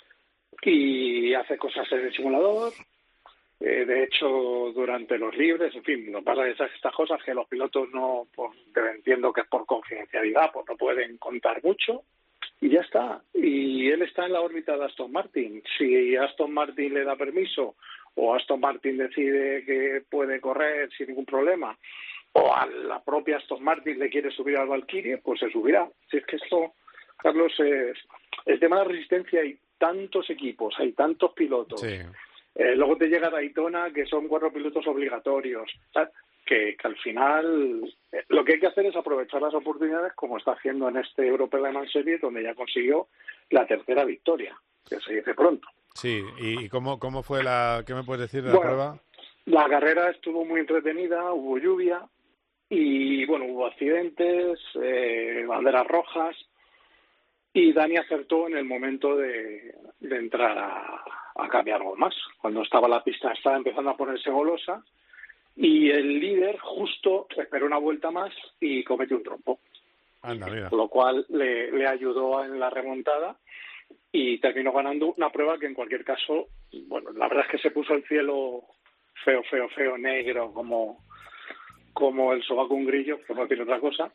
Speaker 12: y hace cosas en el simulador. De hecho, durante los libres, en fin, nos pasa estas cosas que los pilotos no, pues entiendo que es por confidencialidad, pues no pueden contar mucho y ya está. Y él está en la órbita de Aston Martin. Si Aston Martin le da permiso o Aston Martin decide que puede correr sin ningún problema o a la propia Aston Martin le quiere subir al Valkyrie, pues se subirá. Si es que esto, Carlos, el tema de la resistencia, hay tantos equipos, hay tantos pilotos.
Speaker 2: Sí.
Speaker 12: Luego te llega Daytona, que son 4 pilotos obligatorios, ¿sabes? Que al final lo que hay que hacer es aprovechar las oportunidades, como está haciendo en este European Le Mans Series, donde ya consiguió la 3ª victoria, que se dice pronto.
Speaker 2: Sí, ¿y cómo fue qué me puedes decir de la prueba?
Speaker 12: La carrera estuvo muy entretenida, hubo lluvia y, bueno, hubo accidentes, banderas rojas, y Dani acertó en el momento de entrar a cambiar gomas. Cuando la pista estaba empezando a ponerse golosa y el líder justo esperó una vuelta más y cometió un trompo.
Speaker 2: Anda, mira.
Speaker 12: Lo cual le ayudó en la remontada y terminó ganando una prueba que en cualquier caso, bueno, la verdad es que se puso el cielo feo, negro, como el sobaco un grillo, por no decir otra cosa.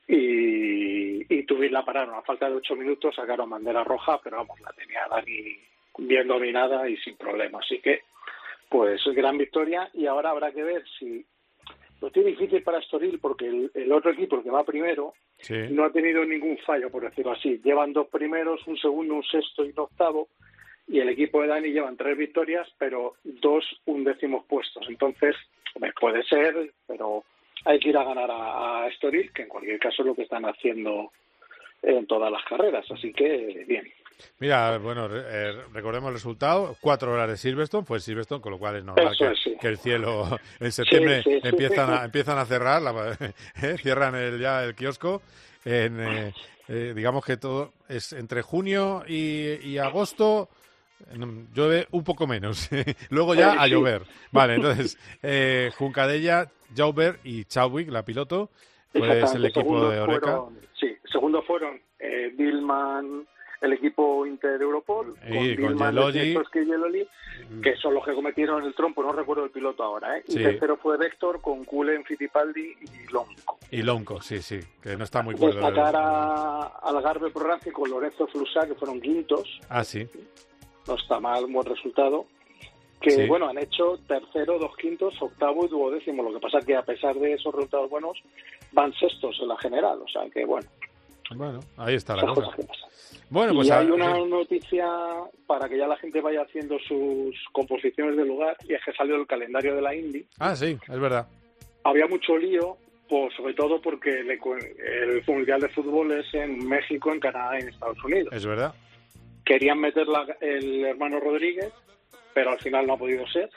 Speaker 12: Y Tubis la pararon a falta de 8 minutos, sacaron bandera roja, pero vamos, la tenía Dani bien dominada y sin problema. Así que, pues, gran victoria. Y ahora habrá que ver si lo tiene difícil para Estoril, porque el otro equipo, el que va primero, no ha tenido ningún fallo, por decirlo así. Llevan 2 primeros, un segundo, un sexto y un octavo, y el equipo de Dani llevan 3 victorias, pero 2 undécimos puestos. Entonces, puede ser, pero hay que ir a ganar a Estoril, que en cualquier caso es lo que están haciendo en todas las carreras. Así que, bien.
Speaker 2: Mira, bueno, recordemos el resultado. 4 horas de Silverstone, fue Silverstone, con lo cual es normal que el cielo en septiembre empiezan a cerrar, cierran ya el kiosco. digamos que todo es entre junio y agosto. Llueve un poco menos, luego ya a llover. Vale, entonces, Juncadella, Jauber y Chadwick, la piloto, pues el equipo de Oreca.
Speaker 12: Segundo fueron Dillman, el equipo Inter Europol, con Geloli, que son los que cometieron el trompo, no recuerdo el piloto ahora, y tercero fue Vector con Cullen, Fittipaldi y Lonco.
Speaker 2: Y Lonco, sí, que no está muy cuerdo.
Speaker 12: Destacar al Garbe Proranzi con Lorenzo Flusá, que fueron quintos.
Speaker 2: Ah, sí.
Speaker 12: No está mal, un buen resultado. Que, bueno, han hecho tercero, 2 quintos, octavo y 12º. Lo que pasa es que, a pesar de esos resultados buenos, van sextos en la general. O sea, que, bueno.
Speaker 2: Bueno, ahí está la cosa.
Speaker 12: Bueno, pues hay una noticia para que ya la gente vaya haciendo sus composiciones de lugar, y es que salió el calendario de la Indy.
Speaker 2: Ah, sí, es verdad.
Speaker 12: Había mucho lío, pues, sobre todo porque el Mundial de Fútbol es en México, en Canadá y en Estados Unidos.
Speaker 2: Es verdad.
Speaker 12: Querían meter el hermano Rodríguez, pero al final no ha podido ser.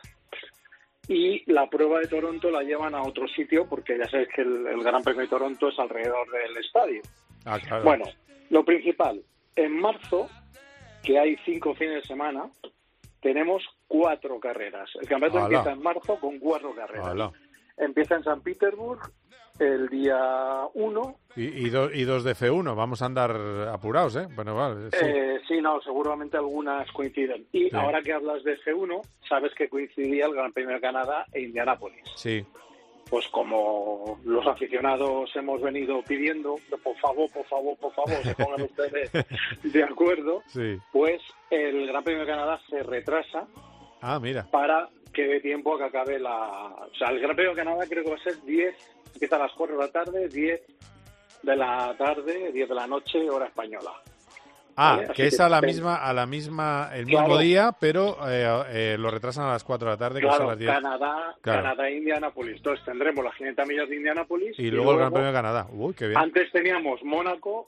Speaker 12: Y la prueba de Toronto la llevan a otro sitio, porque ya sabéis que el Gran Premio de Toronto es alrededor del estadio.
Speaker 2: Ah, claro.
Speaker 12: Bueno, lo principal, en marzo, que hay 5 fines de semana, tenemos 4 carreras. El campeonato empieza en marzo con 4 carreras. Empieza en San Petersburg el día 1.
Speaker 2: Y dos de F1, vamos a andar apurados, ¿eh? Bueno, vale.
Speaker 12: Sí, no, seguramente algunas coinciden. Y ahora que hablas de F1, sabes que coincidía el Gran Premio de Canadá e Indianápolis.
Speaker 2: Sí.
Speaker 12: Pues como los aficionados hemos venido pidiendo que por favor, se pongan ustedes de acuerdo, pues el Gran Premio de Canadá se retrasa para que dé tiempo a que acabe O sea, el Gran Premio de Canadá creo que va a ser 10, empieza a las 4 de la tarde, 10 de la noche, hora española.
Speaker 2: ¿Vale? Que es a la misma, el mismo día, pero lo retrasan a las 4 de la tarde, que son las 10.
Speaker 12: Canadá e Indianápolis. Entonces tendremos las 500 millas de Indianápolis.
Speaker 2: Y luego el Gran Premio de Canadá. Uy, qué bien.
Speaker 12: Antes teníamos Mónaco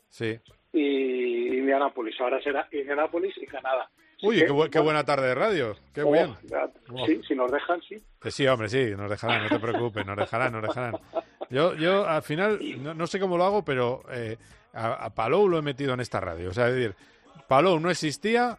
Speaker 12: y Indianápolis. Ahora será Indianápolis y Canadá.
Speaker 2: Uy, qué buena tarde de radio. Qué bien.
Speaker 12: Sí, si nos dejan, sí.
Speaker 2: Sí, hombre, sí, nos dejarán, no te preocupes, nos dejarán. Yo al final, no sé cómo lo hago, pero a Palou lo he metido en esta radio. O sea, es decir, Palou no existía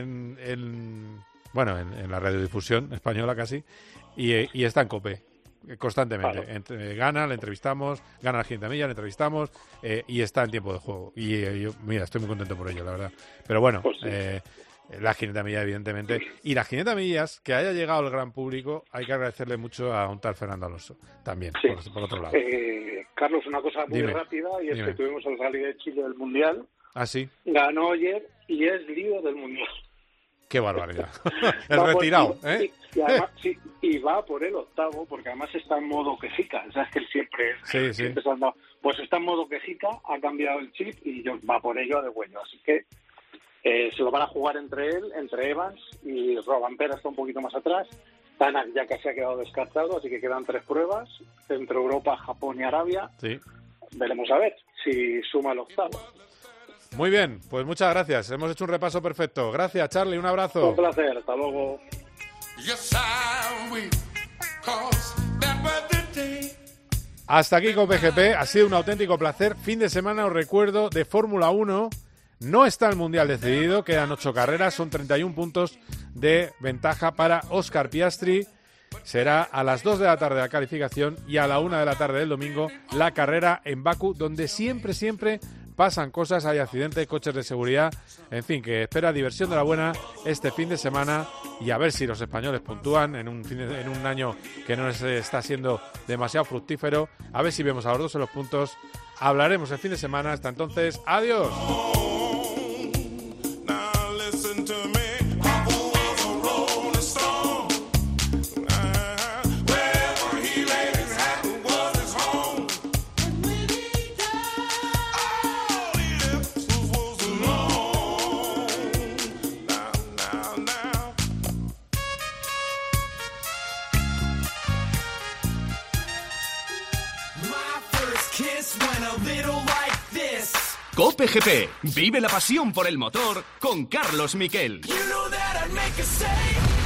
Speaker 2: en la radiodifusión española casi, y está en COPE constantemente. Gana, le entrevistamos, gana la 500 millas, le entrevistamos, y está en tiempo de juego. Y yo, mira, estoy muy contento por ello, la verdad. Pero bueno, pues las 500 millas, evidentemente. Y las 500 millas, que haya llegado al gran público, hay que agradecerle mucho a un tal Fernando Alonso, también, por otro lado.
Speaker 12: Carlos, una cosa muy rápida, y es que tuvimos el Rally de Chile del Mundial.
Speaker 2: Ah, sí.
Speaker 12: Ganó ayer y es líder del Mundial.
Speaker 2: ¡Qué barbaridad! El retirado, ¿eh?
Speaker 12: Y además, y va por el octavo, porque además está en modo quejica. O sea, es que él siempre pues está en modo quejica, ha cambiado el chip y va por ello de huello. Así que se lo van a jugar entre Evans y Rovanpera está un poquito más atrás. Tanak ya casi ha quedado descartado, así que quedan 3 pruebas entre Europa, Japón y Arabia.
Speaker 2: Sí.
Speaker 12: Veremos a ver si suma el octavo.
Speaker 2: Muy bien, pues muchas gracias. Hemos hecho un repaso perfecto. Gracias, Charlie. Un abrazo.
Speaker 12: Un placer. Hasta luego.
Speaker 2: Hasta aquí con PGP. Ha sido un auténtico placer. Fin de semana, os recuerdo, de Fórmula 1. No está el Mundial decidido. Quedan 8 carreras. Son 31 puntos de ventaja para Oscar Piastri. Será a las 2 de la tarde la calificación y a la 1 de la tarde del domingo la carrera en Bakú, donde siempre pasan cosas, hay accidentes, coches de seguridad, en fin, que espera diversión de la buena este fin de semana y a ver si los españoles puntúan en un año que no está siendo demasiado fructífero, a ver si vemos a los dos en los puntos. Hablaremos el fin de semana, hasta entonces, adiós.
Speaker 1: COPE GP. Vive la pasión por el motor con Carlos Miquel.